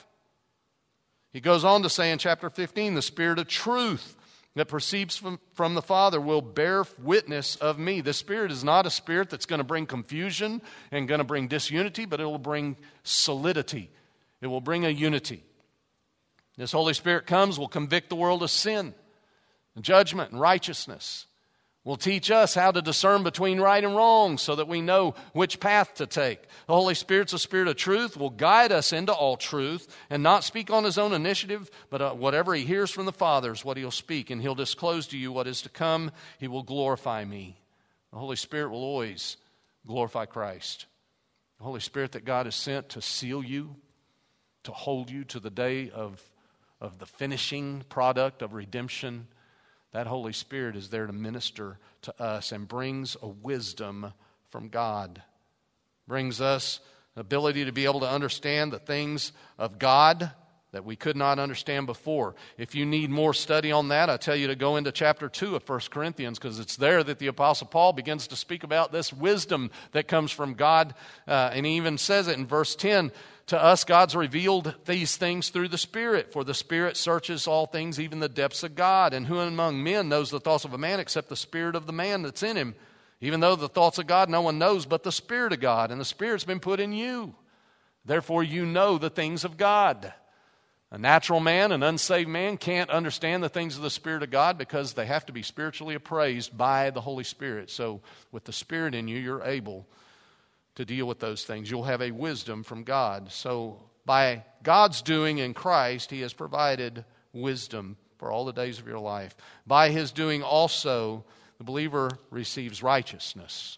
He goes on to say in chapter fifteen, the Spirit of truth that proceeds from, from the Father will bear witness of me. The Spirit is not a spirit that's going to bring confusion and going to bring disunity, but it will bring solidity. It will bring a unity. This Holy Spirit comes, will convict the world of sin, and judgment, and righteousness. Will teach us how to discern between right and wrong so that we know which path to take. The Holy Spirit's a Spirit of truth, will guide us into all truth and not speak on his own initiative, but uh, whatever he hears from the Father is what he'll speak, and he'll disclose to you what is to come. He will glorify me. The Holy Spirit will always glorify Christ. The Holy Spirit that God has sent to seal you, to hold you to the day of, of the finishing product of redemption. That Holy Spirit is there to minister to us and brings a wisdom from God. Brings us the ability to be able to understand the things of God that we could not understand before. If you need more study on that, I tell you to go into chapter two of First Corinthians, because it's there that the Apostle Paul begins to speak about this wisdom that comes from God. Uh, and he even says it in verse ten, to us God's revealed these things through the Spirit, for the Spirit searches all things, even the depths of God. And who among men knows the thoughts of a man except the spirit of the man that's in him? Even though the thoughts of God no one knows but the Spirit of God, and the Spirit's been put in you. Therefore you know the things of God. A natural man, an unsaved man, can't understand the things of the Spirit of God because they have to be spiritually appraised by the Holy Spirit. So with the Spirit in you, you're able to deal with those things. You'll have a wisdom from God. So by God's doing in Christ, he has provided wisdom for all the days of your life. By his doing also, the believer receives righteousness.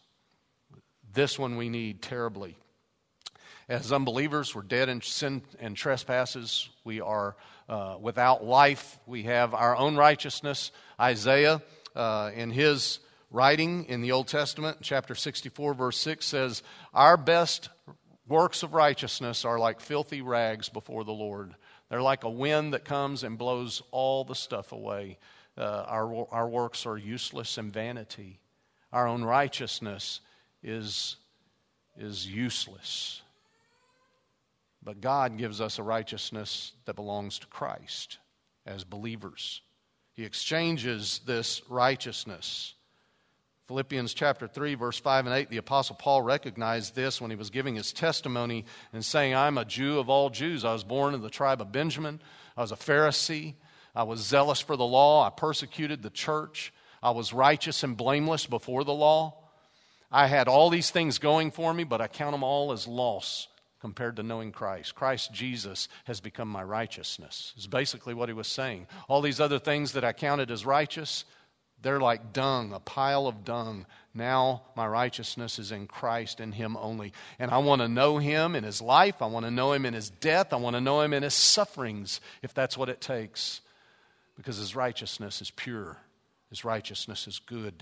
This one we need terribly. As unbelievers, we're dead in sin and trespasses. We are uh, without life. We have our own righteousness. Isaiah, uh, in his writing in the Old Testament, chapter sixty-four, verse six says, our best works of righteousness are like filthy rags before the Lord. They're like a wind that comes and blows all the stuff away. Uh, our, our works are useless and vanity. Our own righteousness is, is useless. But God gives us a righteousness that belongs to Christ as believers. He exchanges this righteousness. Philippians chapter three, verse five and eight, the Apostle Paul recognized this when he was giving his testimony and saying, I'm a Jew of all Jews. I was born in the tribe of Benjamin. I was a Pharisee. I was zealous for the law. I persecuted the church. I was righteous and blameless before the law. I had all these things going for me, but I count them all as loss compared to knowing Christ. Christ Jesus has become my righteousness, is basically what he was saying. All these other things that I counted as righteous, they're like dung, a pile of dung. Now my righteousness is in Christ and him only. And I want to know him in his life. I want to know him in his death. I want to know him in his sufferings, if that's what it takes. Because his righteousness is pure. His righteousness is good.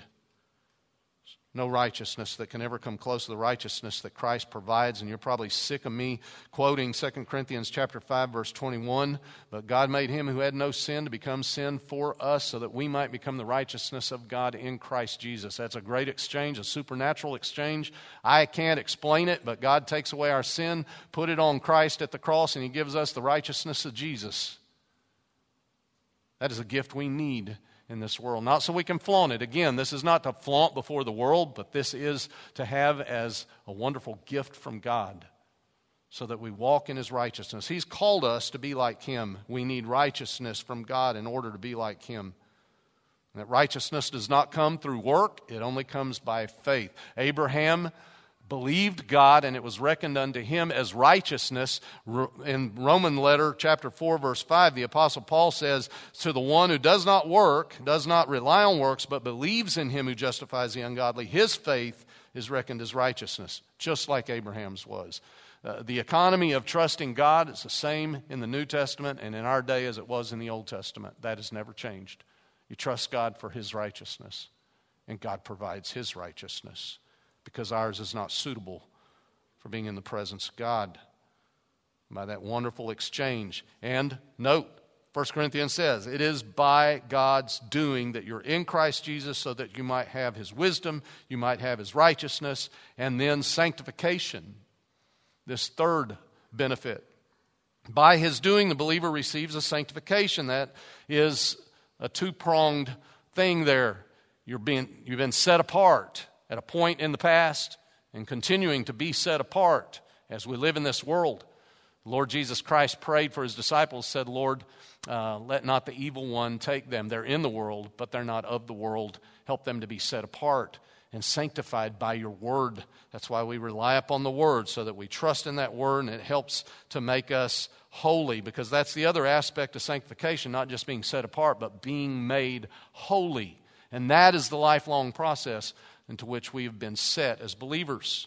No righteousness that can ever come close to the righteousness that Christ provides. And you're probably sick of me quoting Second Corinthians chapter five, verse twenty-one. But God made him who had no sin to become sin for us so that we might become the righteousness of God in Christ Jesus. That's a great exchange, a supernatural exchange. I can't explain it, but God takes away our sin, put it on Christ at the cross, and he gives us the righteousness of Jesus. That is a gift we need in this world. Not so we can flaunt it. Again, this is not to flaunt before the world, but this is to have as a wonderful gift from God so that we walk in His righteousness. He's called us to be like Him. We need righteousness from God in order to be like Him. And that righteousness does not come through work. It only comes by faith. Abraham believed God, and it was reckoned unto him as righteousness. In Roman letter, chapter four, verse five, the Apostle Paul says, to the one who does not work, does not rely on works, but believes in Him who justifies the ungodly, his faith is reckoned as righteousness, just like Abraham's was. Uh, the economy of trusting God is the same in the New Testament and in our day as it was in the Old Testament. That has never changed. You trust God for His righteousness, and God provides His righteousness because ours is not suitable for being in the presence of God. By that wonderful exchange. And note, First Corinthians says, it is by God's doing that you're in Christ Jesus so that you might have His wisdom, you might have His righteousness, and then sanctification. This third benefit. By His doing, the believer receives a sanctification. That is a two-pronged thing there. You're being, you've been set apart at a point in the past and continuing to be set apart as we live in this world. The Lord Jesus Christ prayed for His disciples, said, Lord, uh, let not the evil one take them. They're in the world, but they're not of the world. Help them to be set apart and sanctified by Your Word. That's why we rely upon the Word, so that we trust in that Word, and it helps to make us holy, because that's the other aspect of sanctification, not just being set apart, but being made holy. And that is the lifelong process into which we have been set as believers.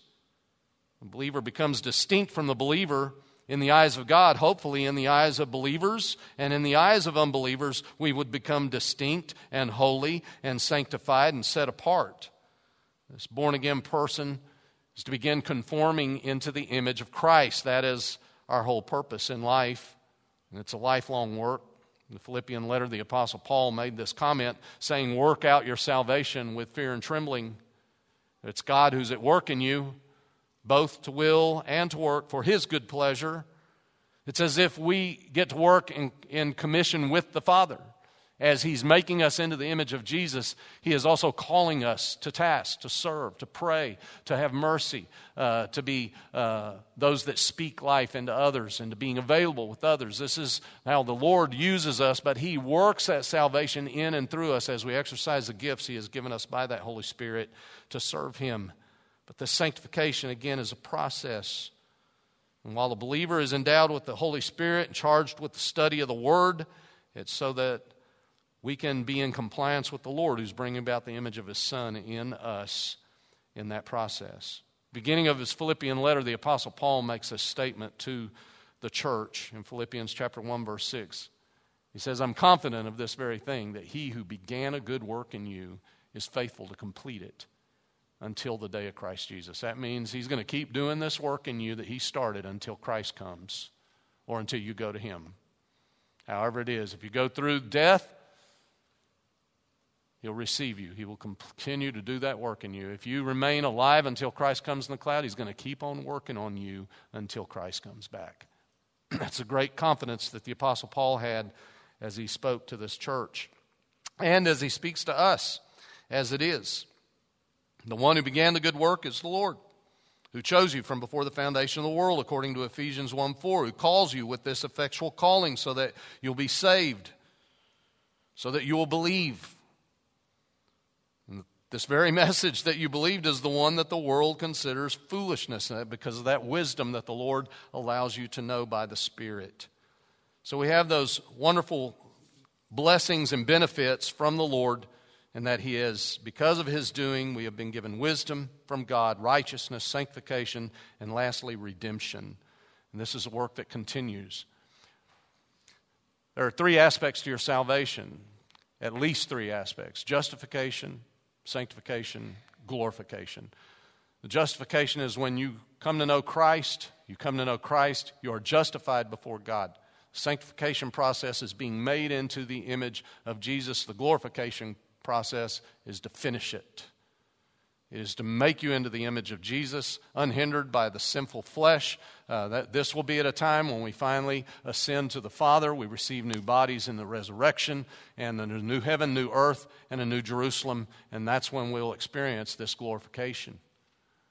The believer becomes distinct from the believer in the eyes of God. Hopefully in the eyes of believers and in the eyes of unbelievers, we would become distinct and holy and sanctified and set apart. This born-again person is to begin conforming into the image of Christ. That is our whole purpose in life, and it's a lifelong work. In the Philippian letter, the Apostle Paul made this comment saying, work out your salvation with fear and trembling. It's God who's at work in you, both to will and to work for His good pleasure. It's as if we get to work in, in commission with the Father. As He's making us into the image of Jesus, He is also calling us to task, to serve, to pray, to have mercy, uh, to be uh, those that speak life into others, and to being available with others. This is how the Lord uses us, but He works that salvation in and through us as we exercise the gifts He has given us by that Holy Spirit to serve Him. But the sanctification, again, is a process. And while the believer is endowed with the Holy Spirit and charged with the study of the Word, it's so that we can be in compliance with the Lord, who's bringing about the image of His Son in us in that process. Beginning of his Philippian letter, the Apostle Paul makes a statement to the church in Philippians chapter one, verse six. He says, I'm confident of this very thing, that He who began a good work in you is faithful to complete it until the day of Christ Jesus. That means He's going to keep doing this work in you that He started until Christ comes, or until you go to Him. However it is, if you go through death, He'll receive you. He will continue to do that work in you. If you remain alive until Christ comes in the cloud, He's going to keep on working on you until Christ comes back. That's a great confidence that the Apostle Paul had as he spoke to this church, and as he speaks to us as it is. The one who began the good work is the Lord, who chose you from before the foundation of the world, according to Ephesians one four, who calls you with this effectual calling so that you'll be saved, so that you will believe. And this very message that you believed is the one that the world considers foolishness, because of that wisdom that the Lord allows you to know by the Spirit. So we have those wonderful blessings and benefits from the Lord, and that He is, because of His doing, we have been given wisdom from God, righteousness, sanctification, and lastly, redemption. And this is a work that continues. There are three aspects to your salvation, at least three aspects: justification, sanctification, glorification. The justification is when you come to know Christ, you come to know Christ, you are justified before God. The sanctification process is being made into the image of Jesus. The glorification process is to finish it. It is to make you into the image of Jesus, unhindered by the sinful flesh. Uh, that this will be at a time when we finally ascend to the Father. We receive new bodies in the resurrection, and a new heaven, new earth, and a new Jerusalem. And that's when we'll experience this glorification.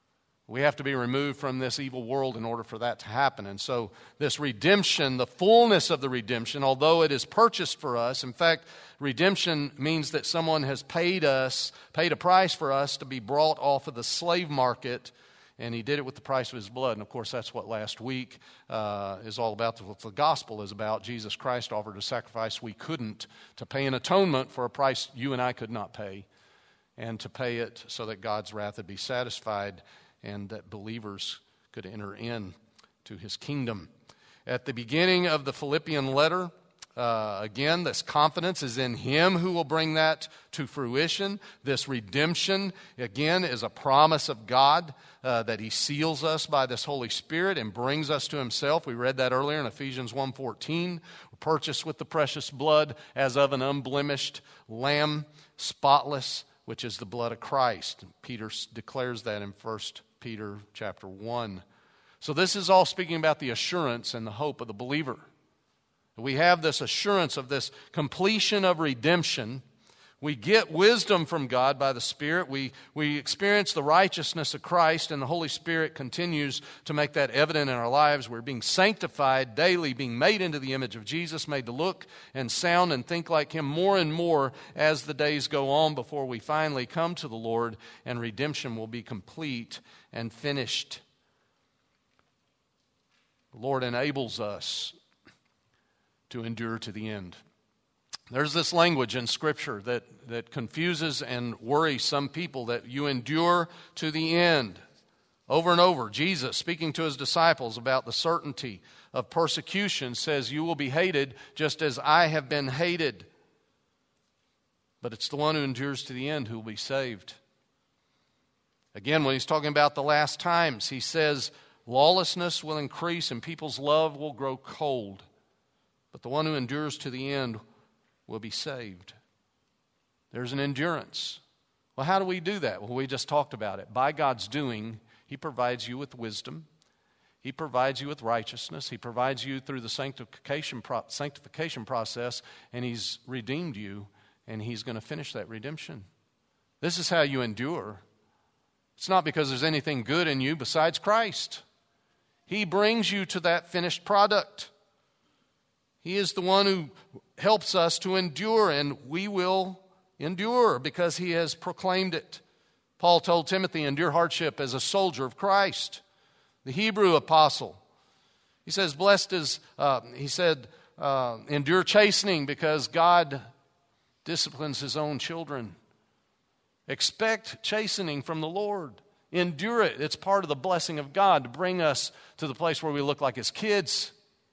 We have to be removed from this evil world in order for that to happen. And so this redemption, the fullness of the redemption, although it is purchased for us, in fact, redemption means that someone has paid us, paid a price for us to be brought off of the slave market, and he did it with the price of his blood. And of course, that's what last week uh, is all about, what the gospel is about. Jesus Christ offered a sacrifice we couldn't, to pay an atonement for a price you and I could not pay, and to pay it so that God's wrath would be satisfied and that believers could enter in to his kingdom. At the beginning of the Philippian letter, uh, again, this confidence is in him who will bring that to fruition. This redemption, again, is a promise of God uh, that he seals us by this Holy Spirit and brings us to himself. We read that earlier in Ephesians one fourteen. We're purchased with the precious blood as of an unblemished lamb, spotless, which is the blood of Christ. Peter declares that in First Peter chapter one. So this is all speaking about the assurance and the hope of the believer. We have this assurance of this completion of redemption. We get wisdom from God by the Spirit. We, we experience the righteousness of Christ, and the Holy Spirit continues to make that evident in our lives. We're being sanctified daily, being made into the image of Jesus, made to look and sound and think like him more and more as the days go on before we finally come to the Lord, and redemption will be complete and finished. The Lord enables us to endure to the end. There's this language in Scripture that, that confuses and worries some people, that you endure to the end. Over and over, Jesus, speaking to his disciples about the certainty of persecution, says, you will be hated just as I have been hated. But it's the one who endures to the end who will be saved. Again, when he's talking about the last times, he says, lawlessness will increase and people's love will grow cold. But the one who endures to the end will be saved. There's an endurance. Well, how do we do that? Well, we just talked about it. By God's doing, he provides you with wisdom. He provides you with righteousness. He provides you through the sanctification pro- sanctification process, and he's redeemed you, and he's going to finish that redemption. This is how you endure. It's not because there's anything good in you besides Christ. He brings you to that finished product. He is the one who helps us to endure, and we will endure because he has proclaimed it. Paul told Timothy, endure hardship as a soldier of Christ. The Hebrew apostle, he says, blessed is, uh, he said, uh, endure chastening because God disciplines his own children. Expect chastening from the Lord. Endure it. It's part of the blessing of God to bring us to the place where we look like his kids.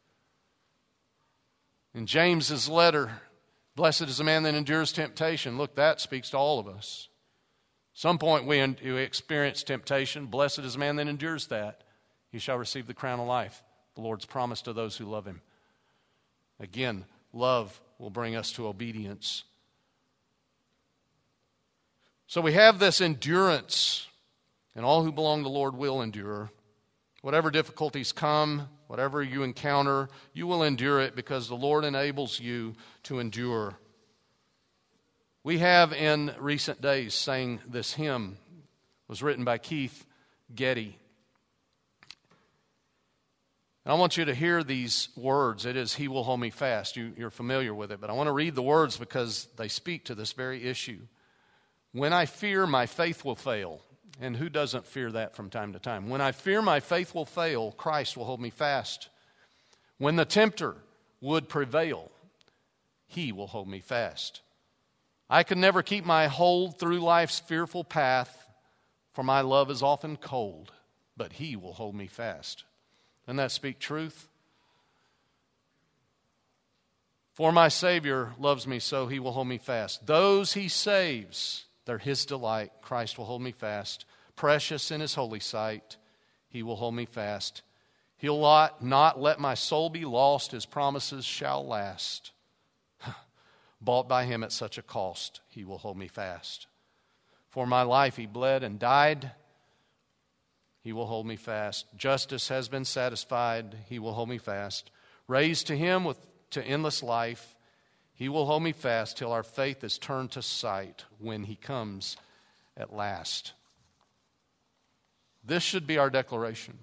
In James's letter, blessed is the man that endures temptation. Look, that speaks to all of us. Some point we, we experience temptation. Blessed is the man that endures that. He shall receive the crown of life. The Lord's promise to those who love him. Again, love will bring us to obedience. So we have this endurance, and all who belong to the Lord will endure. Whatever difficulties come, whatever you encounter, you will endure it because the Lord enables you to endure. We have in recent days sang this hymn. It was written by Keith Getty. And I want you to hear these words. It is, he will hold me fast. You, you're familiar with it, but I want to read the words because they speak to this very issue. When I fear, my faith will fail. And who doesn't fear that from time to time? When I fear my faith will fail, Christ will hold me fast. When the tempter would prevail, he will hold me fast. I could never keep my hold through life's fearful path, for my love is often cold, but he will hold me fast. Doesn't that speak truth? For my Savior loves me so, he will hold me fast. Those he saves, they're his delight. Christ will hold me fast. Precious in his holy sight, he will hold me fast. He'll not, not let my soul be lost. His promises shall last. Bought by him at such a cost, he will hold me fast. For my life he bled and died. He will hold me fast. Justice has been satisfied. He will hold me fast. Raised to him with to endless life, he will hold me fast till our faith is turned to sight when he comes at last. This should be our declaration.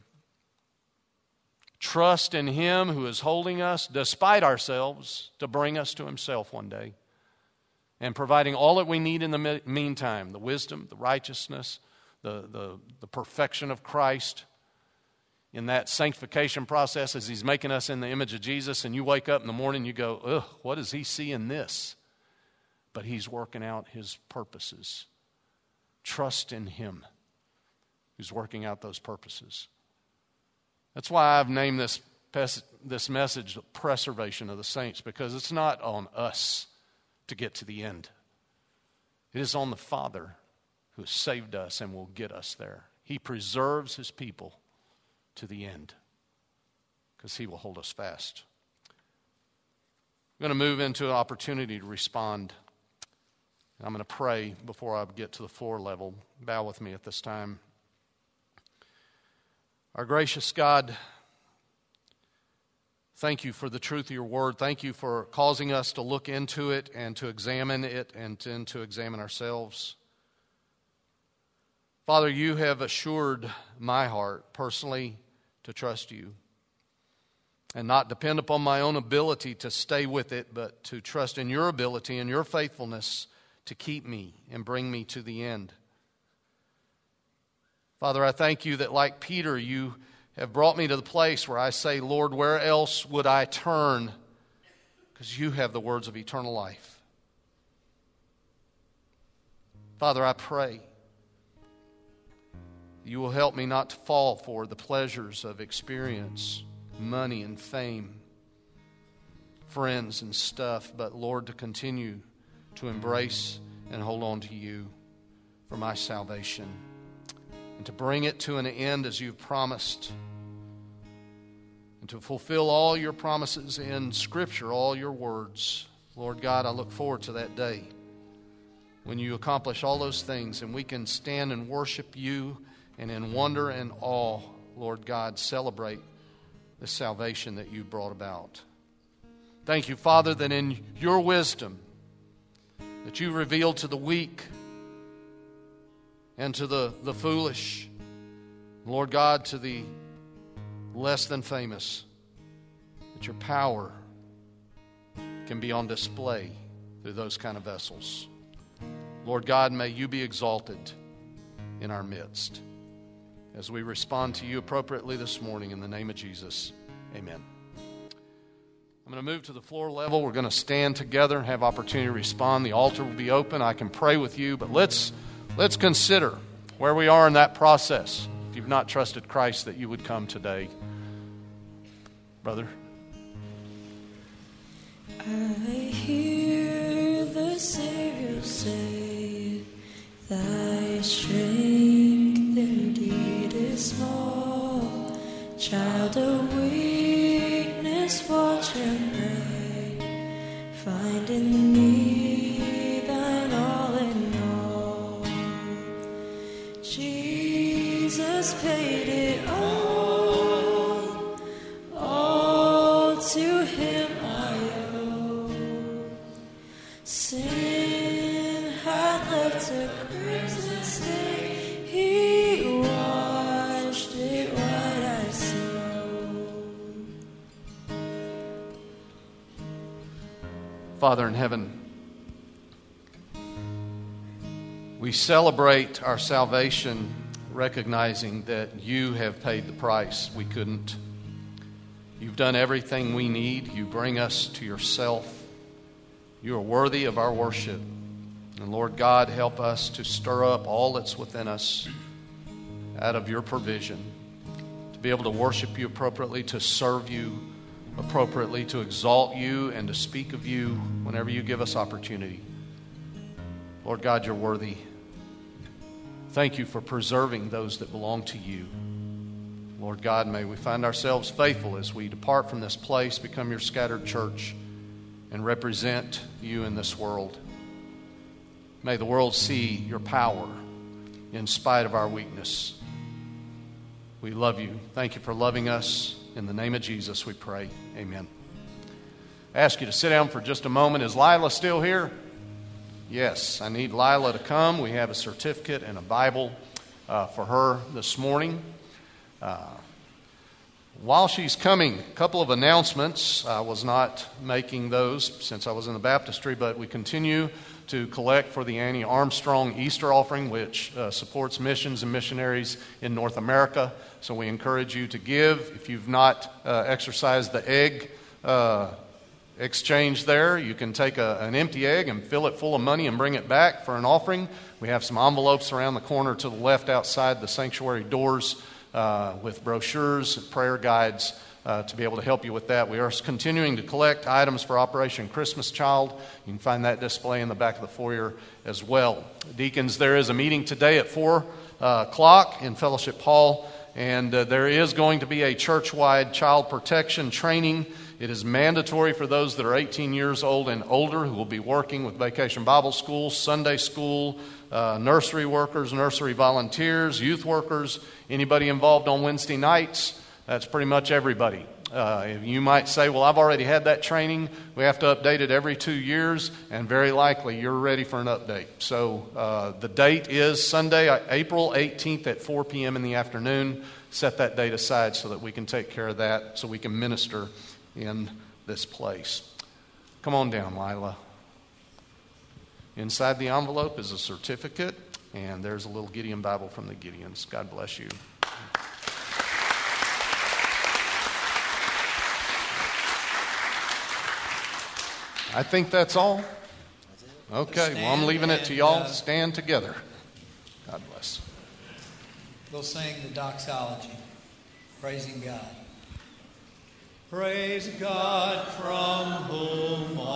Trust in Him who is holding us, despite ourselves, to bring us to Himself one day, and providing all that we need in the meantime, the wisdom, the righteousness, the, the, the perfection of Christ, in that sanctification process as He's making us in the image of Jesus, and you wake up in the morning and you go, ugh, what does He see in this? But He's working out His purposes. Trust in Him who's working out those purposes. That's why I've named this, this message the preservation of the saints, because it's not on us to get to the end. It is on the Father who has saved us and will get us there. He preserves His people to the end because He will hold us fast. I'm going to move into an opportunity to respond. I'm going to pray before I get to the floor level. Bow with me at this time. Our gracious God, thank You for the truth of Your word. Thank You for causing us to look into it and to examine it and then to examine ourselves. Father, You have assured my heart personally to trust You and not depend upon my own ability to stay with it, but to trust in Your ability and Your faithfulness to keep me and bring me to the end. Father, I thank You that like Peter, You have brought me to the place where I say, Lord, where else would I turn? Because You have the words of eternal life. Father, I pray You will help me not to fall for the pleasures of experience, money and fame, friends and stuff, but Lord, to continue to embrace and hold on to You for my salvation, and to bring it to an end as You've promised, and to fulfill all Your promises in Scripture, all Your words. Lord God, I look forward to that day when You accomplish all those things and we can stand and worship You and in wonder and awe, Lord God, celebrate the salvation that You brought about. Thank You, Father, that in Your wisdom that You revealed to the weak and to the, the foolish, Lord God, to the less than famous, that Your power can be on display through those kind of vessels. Lord God, may You be exalted in our midst as we respond to You appropriately this morning in the name of Jesus. Amen. I'm going to move to the floor level. We're going to stand together and have opportunity to respond. The altar will be open. I can pray with you, but let's let's consider where we are in that process. If you've not trusted Christ, that you would come today. Brother. I hear the Savior say, Thy strength indeed is small. Child of weakness, watch and pray. Find in me thine all in all. Jesus paid it all. All to Him I owe. Sin had left a crimson stain. He washed it white as snow. Father in heaven, we celebrate our salvation recognizing that You have paid the price. We couldn't. You've done everything we need. You bring us to Yourself. You are worthy of our worship. And Lord God, help us to stir up all that's within us out of Your provision, to be able to worship You appropriately, to serve You appropriately, to exalt You and to speak of You whenever You give us opportunity. Lord God, You're worthy. Thank You for preserving those that belong to You. Lord God, may we find ourselves faithful as we depart from this place, become Your scattered church, and represent You in this world. May the world see Your power in spite of our weakness. We love You. Thank You for loving us. In the name of Jesus we pray. Amen. I ask you to sit down for just a moment. Is Lila still here? Yes, I need Lila to come. We have a certificate and a Bible uh, for her this morning. Uh, while she's coming, a couple of announcements. I was not making those since I was in the baptistry, but we continue to collect for the Annie Armstrong Easter offering, which uh, supports missions and missionaries in North America. So we encourage you to give. If you've not uh, exercised the egg uh, exchange there, you can take a, an empty egg and fill it full of money and bring it back for an offering. We have some envelopes around the corner to the left outside the sanctuary doors uh, with brochures, prayer guides, Uh, to be able to help you with that. We are continuing to collect items for Operation Christmas Child. You can find that display in the back of the foyer as well. Deacons, there is a meeting today at four uh, o'clock in Fellowship Hall, and uh, there is going to be a church-wide child protection training. It is mandatory for those that are eighteen years old and older who will be working with Vacation Bible School, Sunday School, uh, nursery workers, nursery volunteers, youth workers, anybody involved on Wednesday nights. That's pretty much everybody. Uh, you might say, well, I've already had that training. We have to update it every two years, and very likely you're ready for an update. So uh, the date is Sunday, April eighteenth at four p.m. in the afternoon. Set that date aside so that we can take care of that, so we can minister in this place. Come on down, Lila. Inside the envelope is a certificate, and there's a little Gideon Bible from the Gideons. God bless you. I think that's all. Okay, well, I'm leaving it to y'all. Stand together. God bless. We'll sing the doxology, praising God. Praise God from whom